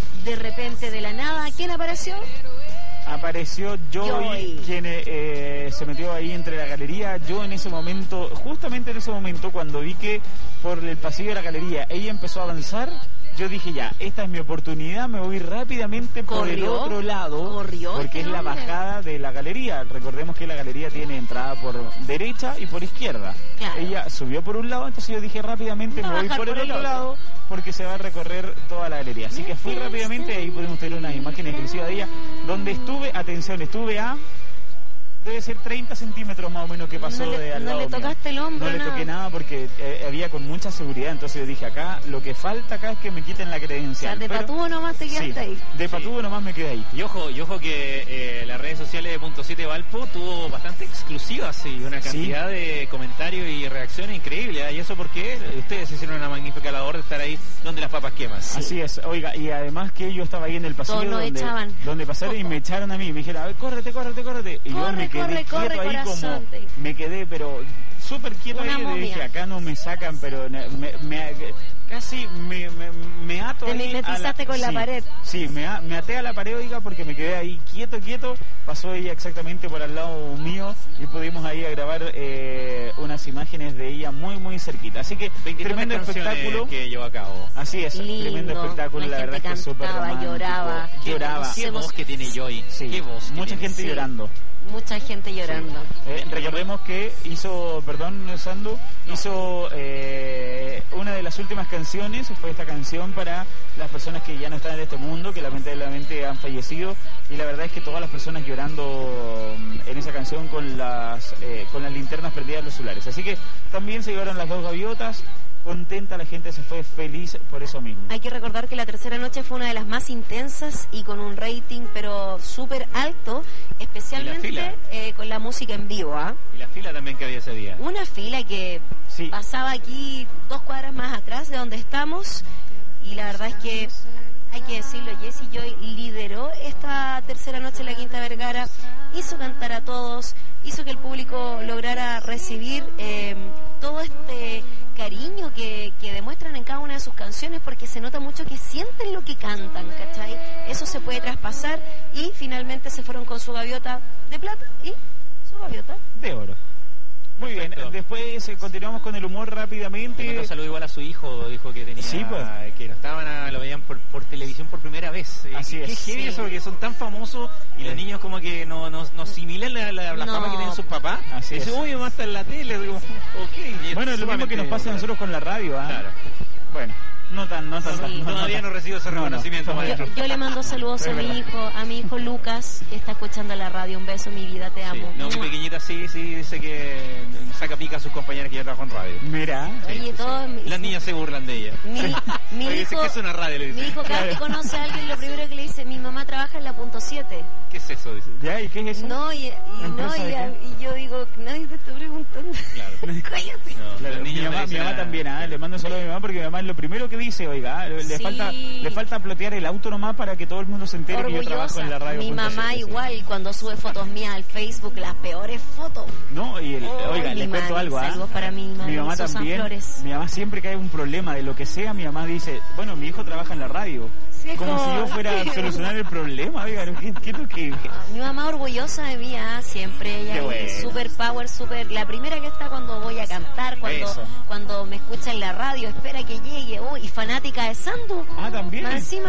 de la nada, ¿quién apareció? Apareció Joy, quien se metió ahí entre la galería. Yo en ese momento, justamente en ese momento, cuando vi que por el pasillo de la galería ella empezó a avanzar, yo dije ya, esta es mi oportunidad, me voy rápidamente por el otro lado, porque es la bajada de la galería. Recordemos que la galería tiene entrada por derecha y por izquierda. Claro. Ella subió por un lado, entonces yo dije rápidamente me voy por el otro lado, porque se va a recorrer toda la galería. Así que fui rápidamente, ahí podemos tener unas imágenes exclusivas de ella, donde estuve a... Debe ser 30 centímetros más o menos que pasó de al lado. No le tocaste el hombro. No le toqué nada porque había con mucha seguridad. Entonces yo dije, acá lo que falta acá es que me quiten la credencial. O sea, de patúo nomás te quedaste ahí. De patúo nomás me quedé ahí. Y ojo que las redes sociales de Punto 7 Valpo tuvo bastante exclusivas y una cantidad de comentarios y reacciones increíbles. Y eso porque ustedes hicieron una magnífica labor de estar ahí donde las papas queman. Así es, oiga, y además que yo estaba ahí en el pasillo donde pasaron y me echaron a mí. Me dijeron, a ver, córrete. Y yo me quedé quieto ahí como... Me quedé, pero súper quieto Una ahí, momia. le dije, acá no me sacan, pero casi me ato Te ahí mimetizaste con la sí, pared. Sí, me até a la pared, oiga, porque me quedé ahí quieto, pasó ella exactamente por al lado mío y pudimos ahí a grabar unas imágenes de ella muy cerquita. Así que tremendo espectáculo que llevó a cabo. Así es, Lindo, tremendo espectáculo, la verdad es que súper romántico. Lloraba. Qué voz que tiene Joy. Sí, qué voz. mucha gente llorando. Mucha gente llorando. Recordemos que hizo, Sandu, hizo una de las últimas canciones, fue esta canción para las personas que ya no están en este mundo, que lamentablemente han fallecido, y la verdad es que todas las personas llorando en esa canción con las linternas prendidas en los celulares. Así que también se llevaron las 2 gaviotas. Contenta, la gente se fue feliz por eso mismo. Hay que recordar que la tercera noche fue una de las más intensas y con un rating pero súper alto, especialmente con la música en vivo. Y la fila también que había ese día. Una fila que pasaba aquí 2 cuadras más atrás de donde estamos, y la verdad es que hay que decirlo, Jessie Joy lideró esta tercera noche en la Quinta Vergara, hizo cantar a todos, hizo que el público lograra recibir todo este cariño que demuestran en cada una de sus canciones, porque se nota mucho que sienten lo que cantan, ¿cachai? Eso se puede traspasar, y finalmente se fueron con su gaviota de plata y su gaviota de oro. Muy bien, después continuamos con el humor rápidamente. Un saludo igual a su hijo, dijo que tenía, sí, pues, que lo veían por televisión por primera vez. Así es. Qué heavy eso, porque son tan famosos y los niños como que no asimilan la fama que tienen sus papás. Así es. Dice, uy, mamá está en la tele. Digo, okay. Bueno, es lo mismo que nos pasa a nosotros con la radio, ¿ah? Claro. Bueno, no tan. Todavía no recibo ese reconocimiento, maestro. Yo le mando saludos a mi hijo Lucas, que está escuchando la radio. Un beso, mi vida, te amo. No, mi pequeñita sí dice que saca pica a sus compañeras que ya trabajan en radio. Mira. Oye, las niñas se burlan de ella. Mi hijo, dice que es una radio, le dice. Mi hijo cada vez que conoce a alguien, lo primero que le dice, mi mamá trabaja en la .7. ¿Qué es eso? Dice. ¿Ya? ¿Y qué es eso? No, y yo digo, nadie te está preguntando. Claro. Cállate. Claro, mi mamá también, le mando un saludo a mi mamá, porque mi mamá es lo primero que dice, oiga, le falta plotear el auto nomás para que todo el mundo se entere orgullosa. Que yo trabajo en la radio. Mi mamá igual, cuando sube fotos mías al Facebook, las peores fotos. No, oiga, les cuento algo, saludos para mi mamá también. Flores. Mi mamá siempre que hay un problema de lo que sea, mi mamá dice, bueno, mi hijo trabaja en la radio. Sí, como si yo fuera a solucionar el problema, oiga, ¿qué? Mi mamá orgullosa de mí, siempre, ella es super power, la primera que está cuando voy a cantar, cuando me escucha en la radio, espera que llegue, y fanática de Sandu. También. Más encima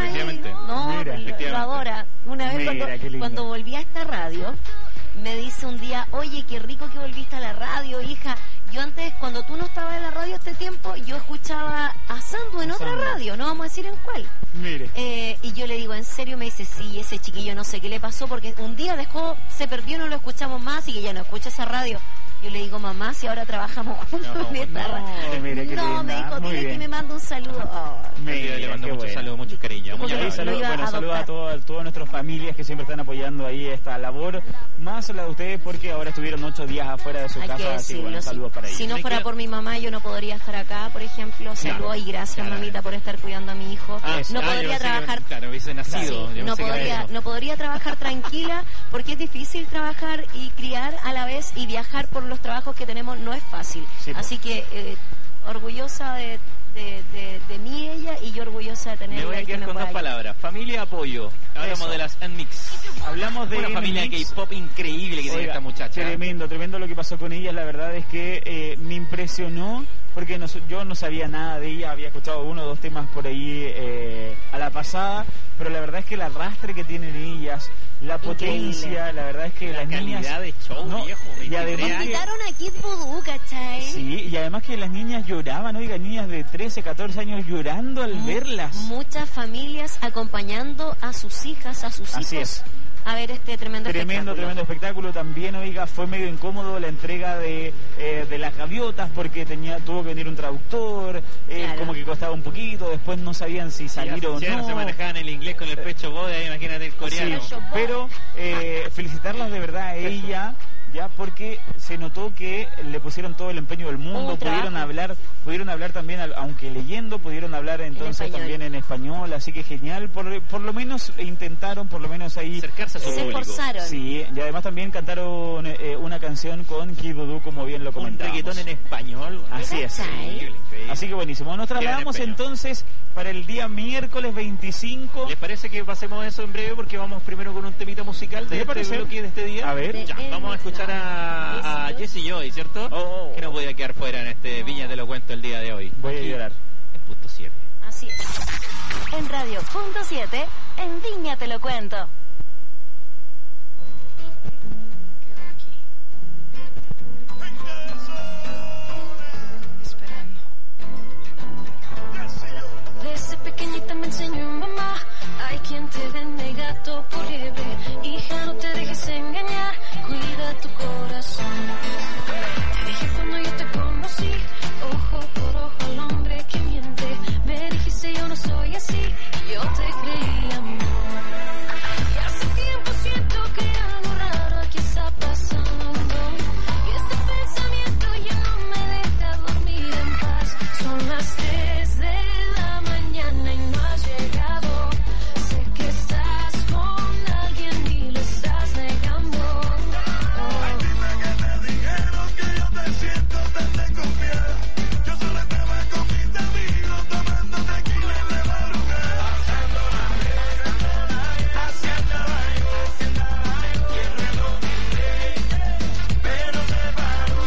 lo adora. Una vez cuando volví a esta radio, me dice un día, oye, qué rico que volviste a la radio, hija. Yo antes, cuando tú no estabas en la radio este tiempo, yo escuchaba a Sandu en otra radio, no vamos a decir en cuál. Mire. Y yo le digo, ¿en serio? Me dice, sí, ese chiquillo no sé qué le pasó, porque un día se perdió, no lo escuchamos más, y que ya no escucha esa radio. Yo le digo, mamá, si ahora trabajamos juntos en esta radio. Me dijo, dile que me manda un saludo. Le mando muchos saludos, muchos cariños. Saludos a todas nuestras familias que siempre están apoyando ahí esta labor, más la de ustedes, porque ahora estuvieron 8 días afuera de su casa, así que saludos para ellos. Si no fuera por mi mamá, yo no podría estar acá, por ejemplo. Saludos y gracias, mamita, por estar cuidando a mi hijo. No podría trabajar. Claro, hubiese nacido. No podría trabajar tranquila, porque es difícil trabajar y criar a la vez y viajar por los trabajos que tenemos, no es fácil. Así que orgullosa de mí ella, y yo orgullosa de tenerla. Me voy a quedar con 2 palabras: familia, apoyo. Hablamos de las N-Mix. Hablamos de una familia K-pop increíble que tiene esta muchacha. Tremendo lo que pasó con ella. La verdad es que me impresionó, porque yo no sabía nada de ella, había escuchado 1 o 2 temas por ahí a la pasada, pero la verdad es que el arrastre que tienen ellas, la potencia, la verdad es que las niñas... La calidad de show, viejo. Y además invitaron a Kid Voodoo, ¿cachai? Sí, y además que las niñas lloraban, oiga, niñas de 13, 14 años llorando al verlas. Muchas familias acompañando a sus hijas, a sus hijos. Así es. A ver este tremendo espectáculo. También, oiga, fue medio incómodo la entrega de las gaviotas, porque tuvo que venir un traductor, como que costaba un poquito, después no sabían si salir o no. No se manejaban el inglés con el pecho boy, imagínate el coreano. Sí, pero felicitarlas de verdad a ella, ya, porque se notó que le pusieron todo el empeño del mundo, pudieron hablar también, aunque leyendo, pudieron hablar entonces también en español, así que genial, por lo menos intentaron, por lo menos ahí acercarse a su público. Se esforzaron. Sí, y además también cantaron una canción con Kid Voodoo, como bien lo comentábamos. Un reggaetón en español. Así es. Increíble. Así que buenísimo. Nos trasladamos entonces para el día miércoles 25. ¿Les parece que pasemos eso en breve? Porque vamos primero con un temita musical de este bloque de este día. A ver. Ya, vamos a escuchar a Jesse Joy, ¿cierto? Que no podía quedar fuera en este Viña Te Lo Cuento el día de hoy. Voy a llorar. En punto 7. Así es. En Radio Punto 7, en Viña Te Lo Cuento. Desde pequeñita me enseñó mamá, hay quien te vende gato por liebre. Hija, no te dejes engañar, cuida tu corazón. Te dije cuando yo te conocí, ojo por ojo al hombre que miente. Me dijiste yo no soy así, yo te creí amor. Y hace tiempo siento que algo raro aquí está pasando. Y este pensamiento ya no me deja dormir en paz. Son las 3 de la mañana y no has llegado. Sé que estás con alguien y lo estás negando. Ay, dime que te dijeron que yo te siento tan desconfiada. Yo solo estaba con mis amigos tomando tequila en la madrugada. Pasando la vida, haciendo algo, y el reloj dice, pero se paró.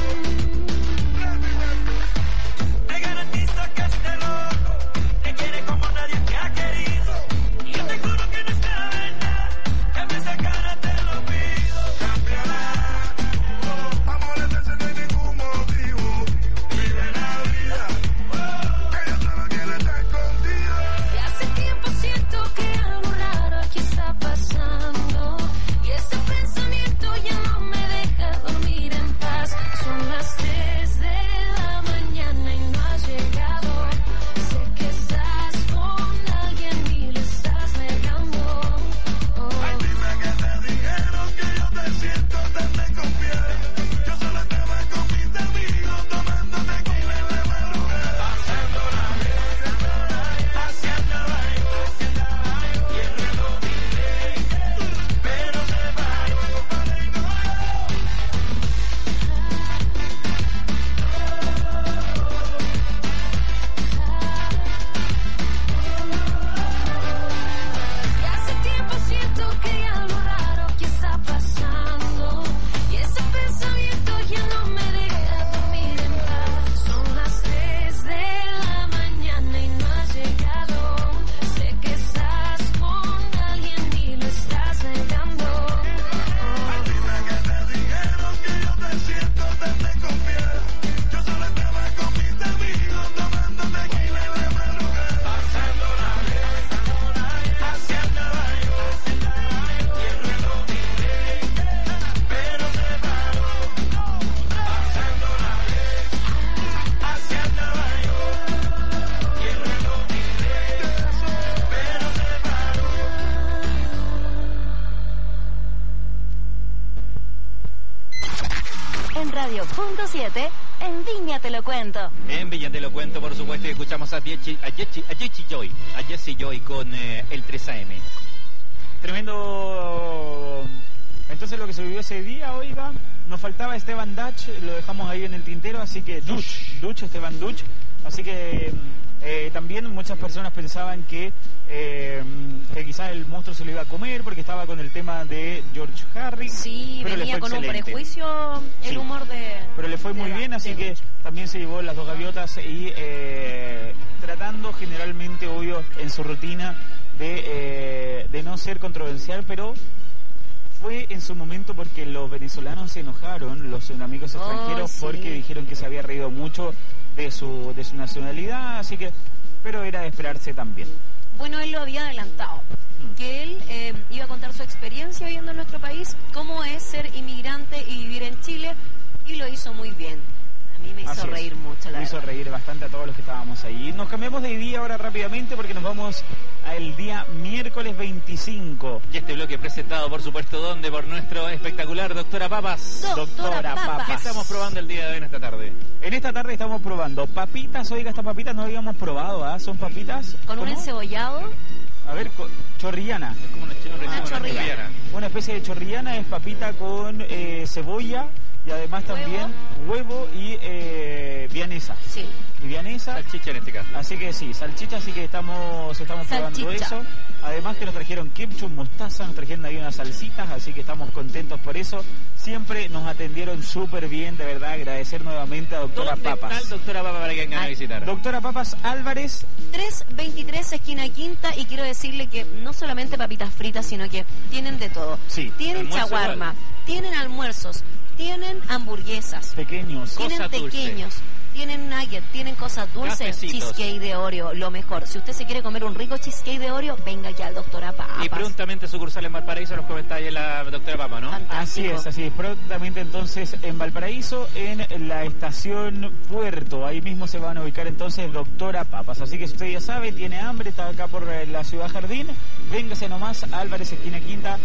Me garantizo que este loco te quiere como nadie te ha querido. Y yo te juro que no está verdad, cambia esa cara, te lo pido. Cambiará, amores de ese no hay ningún motivo. Vive la vida, ella sabe quién está escondido. Y hace tiempo siento que algo raro aquí está pasando. Y este pensamiento ya no me deja dormir en paz. Son las 3 de la mañana y no has llegado. Sé que estás con alguien y lo estás negando. Ay, dime que te dijeron que yo te siento tan desconfiada. Yo solo estaba con mis amigos tomando tequila en la madrugada. Pasando la vida, haciendo algo, y el reloj dice, pero se paró. Y hace tiempo siento que algo raro aquí está pasando. Y ese pensamiento ya no me deja dormir en paz. Son las 3 de la mañana y no has llegado. Sé que estás con alguien y lo estás negando. Ay, dime que te dijeron que yo te siento tan desconfiada. Yo solo estaba con mis amigos tomando tequila en la madrugada. Pasando la vida, haciendo algo, y el reloj dice, pero se paró. Pasando la vida, haciendo algo, y el reloj dice, pero se paró. En Radio Punto 7, en Viña Te Lo Cuento. En Viña Te Lo Cuento, por supuesto, y escuchamos a Jesse Joy con el 3AM. Tremendo. Entonces lo que se vivió ese día, oiga, nos faltaba Esteban Dutch, lo dejamos ahí en el tintero, así que Esteban Dutch, así que también muchas personas pensaban que quizás el monstruo se lo iba a comer porque estaba con el tema de George Harris. Sí, pero venía le fue con excelente. un prejuicio el Sí. humor de... Pero le fue muy bien, así que también se llevó las dos gaviotas y tratando generalmente, obvio, en su rutina de no ser controversial, pero fue en su momento porque los venezolanos se enojaron, los amigos extranjeros, sí. porque dijeron que se había reído mucho de su nacionalidad, así que, pero era de esperarse también. Bueno, él lo había adelantado, que él iba a contar su experiencia viviendo en nuestro país, cómo es ser inmigrante y vivir en Chile, y lo hizo muy bien. A mí me hizo Así es. reír mucho, la Me hizo verdad. reír bastante a todos los que estábamos ahí. Nos cambiamos de día ahora rápidamente porque nos vamos al día miércoles 25. Y este bloque presentado, por supuesto, ¿dónde? Por nuestro espectacular Doctora Papas. Doctora Papas. ¿Qué estamos probando el día de hoy en esta tarde? En esta tarde estamos probando papitas. Oiga, estas papitas no habíamos probado, ¿ah? Son papitas... Con un ¿cómo? encebollado. A ver, chorrillana. Es como una chorrillana. Una especie de chorrillana, es papita con cebolla y además también huevo y vianesa. Sí. Y vianesa. Salchicha en este caso. Así que sí, salchicha, así que estamos probando Salchicha. eso. Además que nos trajeron ketchup, mostaza, nos trajeron ahí unas salsitas, así que estamos contentos por eso. Siempre nos atendieron súper bien, de verdad, agradecer nuevamente a Doctora ¿Dónde Papas. está el Doctora Papas para que vengan a visitar? Doctora Papas Álvarez. 323 esquina Quinta, y quiero decirle que no solamente papitas fritas, sino que tienen de todo. Sí. Tienen Almuerzo chaguarma, igual. tienen almuerzos, tienen hamburguesas, Pequeños. tienen Cosas dulces. pequeños, tienen nugget, tienen cosas dulces, Cafecitos. cheesecake de Oreo, lo mejor. Si usted se quiere comer un rico cheesecake de Oreo, venga ya al Doctora Papas. Y prontamente sucursal en Valparaíso, los comentarios la Doctora Papa, ¿no? Así es. Prontamente entonces en Valparaíso, en la estación Puerto. Ahí mismo se van a ubicar entonces Doctora Papas. Así que si usted ya sabe, tiene hambre, está acá por la Ciudad Jardín, véngase nomás a Álvarez, esquina Quinta,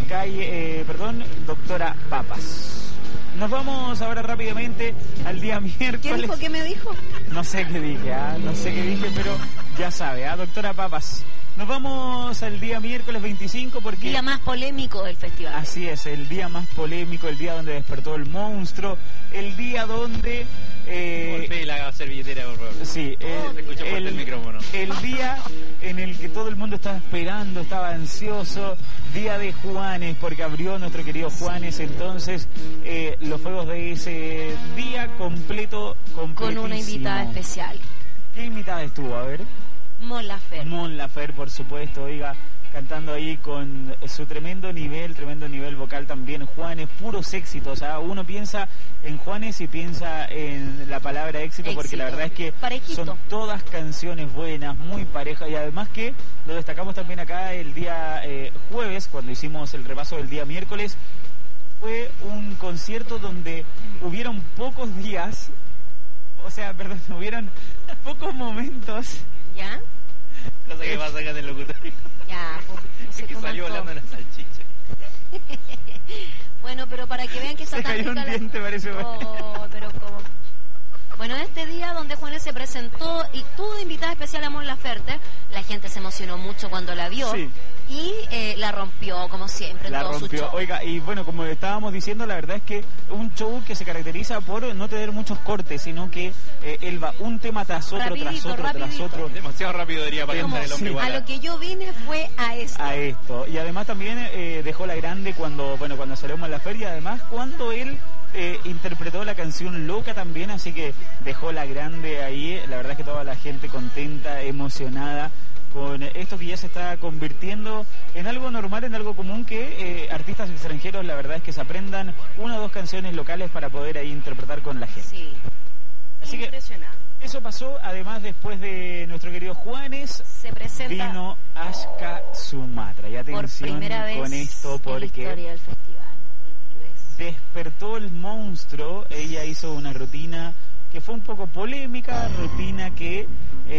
Doctora Papas. Nos vamos ahora rápidamente al día miércoles. ¿Qué dijo? ¿Qué me dijo? No sé qué dije, no sé qué dije, pero ya sabe, Doctora Papas. Nos vamos al día miércoles 25 porque... Día más polémico del festival. Así es, el día más polémico, el día donde despertó el monstruo, el día donde... Golpee la servilletera, por favor. Sí, Se escucha fuerte el micrófono. el día en el que todo el mundo estaba esperando, estaba ansioso, día de Juanes, porque abrió nuestro querido Juanes, entonces los fuegos de ese día completísimo. Con una invitada especial. ¿Qué invitada estuvo? A ver. Mon Laferte. Mon Laferte, por supuesto, oiga, cantando ahí con su tremendo nivel vocal también. Juanes, puros éxitos, uno piensa en Juanes y piensa en la palabra éxito, porque la verdad es que Parejito. son todas canciones buenas, muy parejas, y además que lo destacamos también acá el día jueves, cuando hicimos el repaso del día miércoles. Fue un concierto donde hubieron pocos días, hubieron pocos momentos. ¿Ya? Cosa que pasa acá en el locutorio. Ya, pues, no sé Es que cómo salió actuó. hablando de la salchicha. Bueno, pero para que vean que está Se tan cayó rica un la- diente, parece. Oh, pero como... Bueno, en este día donde Juanes se presentó y tuvo de invitada especial a Mon Laferte, la gente se emocionó mucho cuando la vio. Sí. Y la rompió, como siempre, en La todo su rompió. show. Oiga, y bueno, como estábamos diciendo, la verdad es que un show que se caracteriza por no tener muchos cortes, sino que él va un tema tras otro, Rapidito. tras otro. Demasiado rápido diría para Como, cantar el hombre a igual. lo que yo vine fue a esto. A esto. Y además también dejó la grande cuando salimos a la feria, además cuando él interpretó la canción Loca también, así que dejó la grande ahí. La verdad es que toda la gente contenta, emocionada con esto que ya se está convirtiendo en algo normal, en algo común, que artistas extranjeros, la verdad es que se aprendan una o dos canciones locales para poder ahí interpretar con la gente. Sí. Así que Impresionante. eso pasó. Además, después de nuestro querido Juanes, Se presenta vino Ashka Sumatra. Y por atención primera vez con esto, en la porque historia del festival. despertó el monstruo. Ella hizo una rutina que fue un poco polémica, rutina que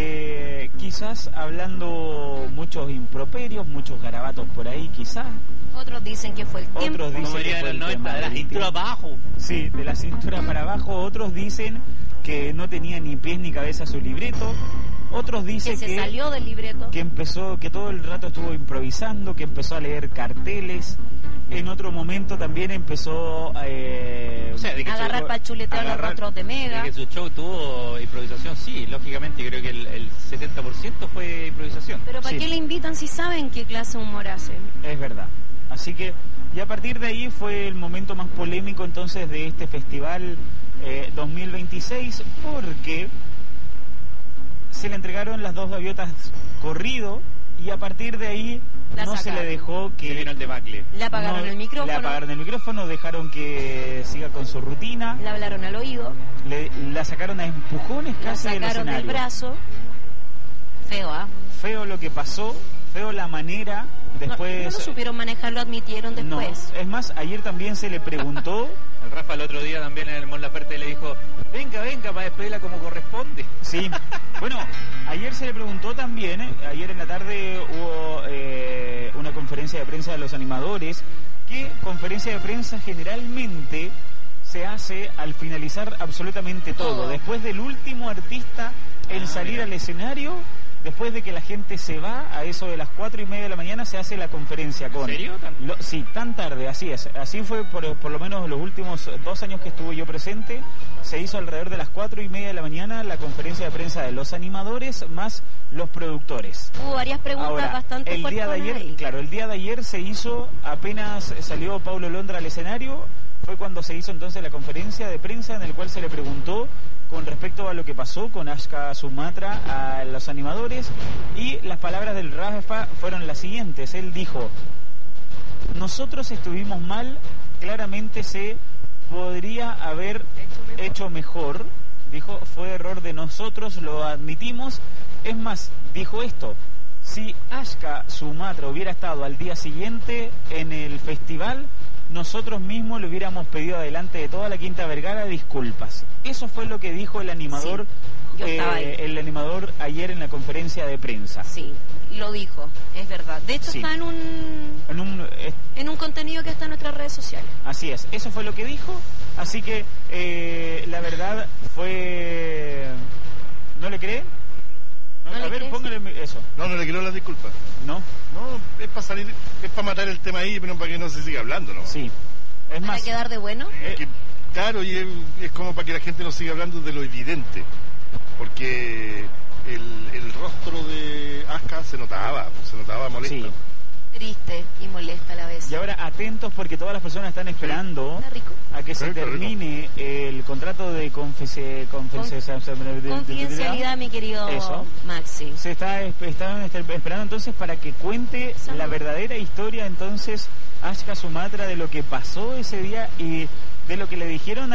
quizás hablando muchos improperios, muchos garabatos por ahí, quizás. Otros dicen que fue el tiempo. Otros dicen Como que dirían fue en el el 90, tema de la del cintura tiempo. para abajo. Sí, de la cintura para abajo. Otros dicen que no tenía ni pies ni cabeza su libreto. Otros dicen que se salió del libreto. que todo el rato estuvo improvisando, que empezó a leer carteles. En otro momento también empezó O sea, de que agarrar su- para chuletear los agarrar- rostros de Mega. De que su show tuvo improvisación, sí, lógicamente creo que el 70% fue improvisación. Pero ¿para Sí. qué le invitan si saben qué clase de humor hacen? Es verdad. Así que, y a partir de ahí fue el momento más polémico entonces de este festival 2026, porque se le entregaron las dos gaviotas corrido y a partir de ahí La no se sacaron. le dejó que... Se vino el debacle. Le apagaron no- el micrófono. Le apagaron el micrófono, dejaron que siga con su rutina, Le hablaron al oído. la sacaron a empujones La casi del sacaron del escenario. brazo. Feo, ¿ah? Feo lo que pasó, feo la manera Después... No lo supieron manejar, lo admitieron después. No, es más, ayer también se le preguntó... El Rafa el otro día también en el Mon Laferte le dijo, venga, para despedirla como corresponde. Sí, bueno, ayer se le preguntó también, ayer en la tarde hubo una conferencia de prensa de los animadores, que conferencia de prensa generalmente se hace al finalizar absolutamente todo. Después del último artista en salir al escenario, después de que la gente se va, a eso de las 4:30 de la mañana se hace la conferencia con... ¿En serio? Sí, tan tarde, así es. Así fue por lo menos los últimos 2 años que estuve yo presente. Se hizo alrededor de las 4:30 de la mañana la conferencia de prensa de los animadores más los productores. Hubo varias preguntas. Ahora, bastante el día de ayer, ahí. claro, el día de ayer se hizo, apenas salió Paulo Londra al escenario, fue cuando se hizo entonces la conferencia de prensa en el cual se le preguntó con respecto a lo que pasó con Ashka Sumatra a los animadores, y las palabras del Rafa fueron las siguientes. Él dijo: nosotros estuvimos mal, claramente se podría haber hecho mejor, dijo, fue error de nosotros, lo admitimos. Es más, dijo esto: si Ashka Sumatra hubiera estado al día siguiente en el festival, nosotros mismos le hubiéramos pedido adelante de toda la Quinta Vergara disculpas. Eso fue lo que dijo el animador, el animador ayer en la conferencia de prensa. Sí, lo dijo, es verdad. De hecho, está en un contenido que está en nuestras redes sociales. Así es, eso fue lo que dijo. Así que la verdad fue... ¿No le cree? A ver, póngale eso. No le quiero las disculpas. ¿No? No, es para salir, es para matar el tema ahí, pero para que no se siga hablando, ¿no? Sí. Es más... ¿Para quedar de bueno? Claro, y es como para que la gente no siga hablando de lo evidente. Porque el rostro de Ashka se notaba molesto. Sí. Triste y molesta a la vez. Y ahora atentos, porque todas las personas están esperando a que se termine el contrato de confidencialidad, mi querido Maxi. Se están esperando entonces para que cuente la verdadera historia entonces Ashka Sumatra de lo que pasó ese día y de lo que le dijeron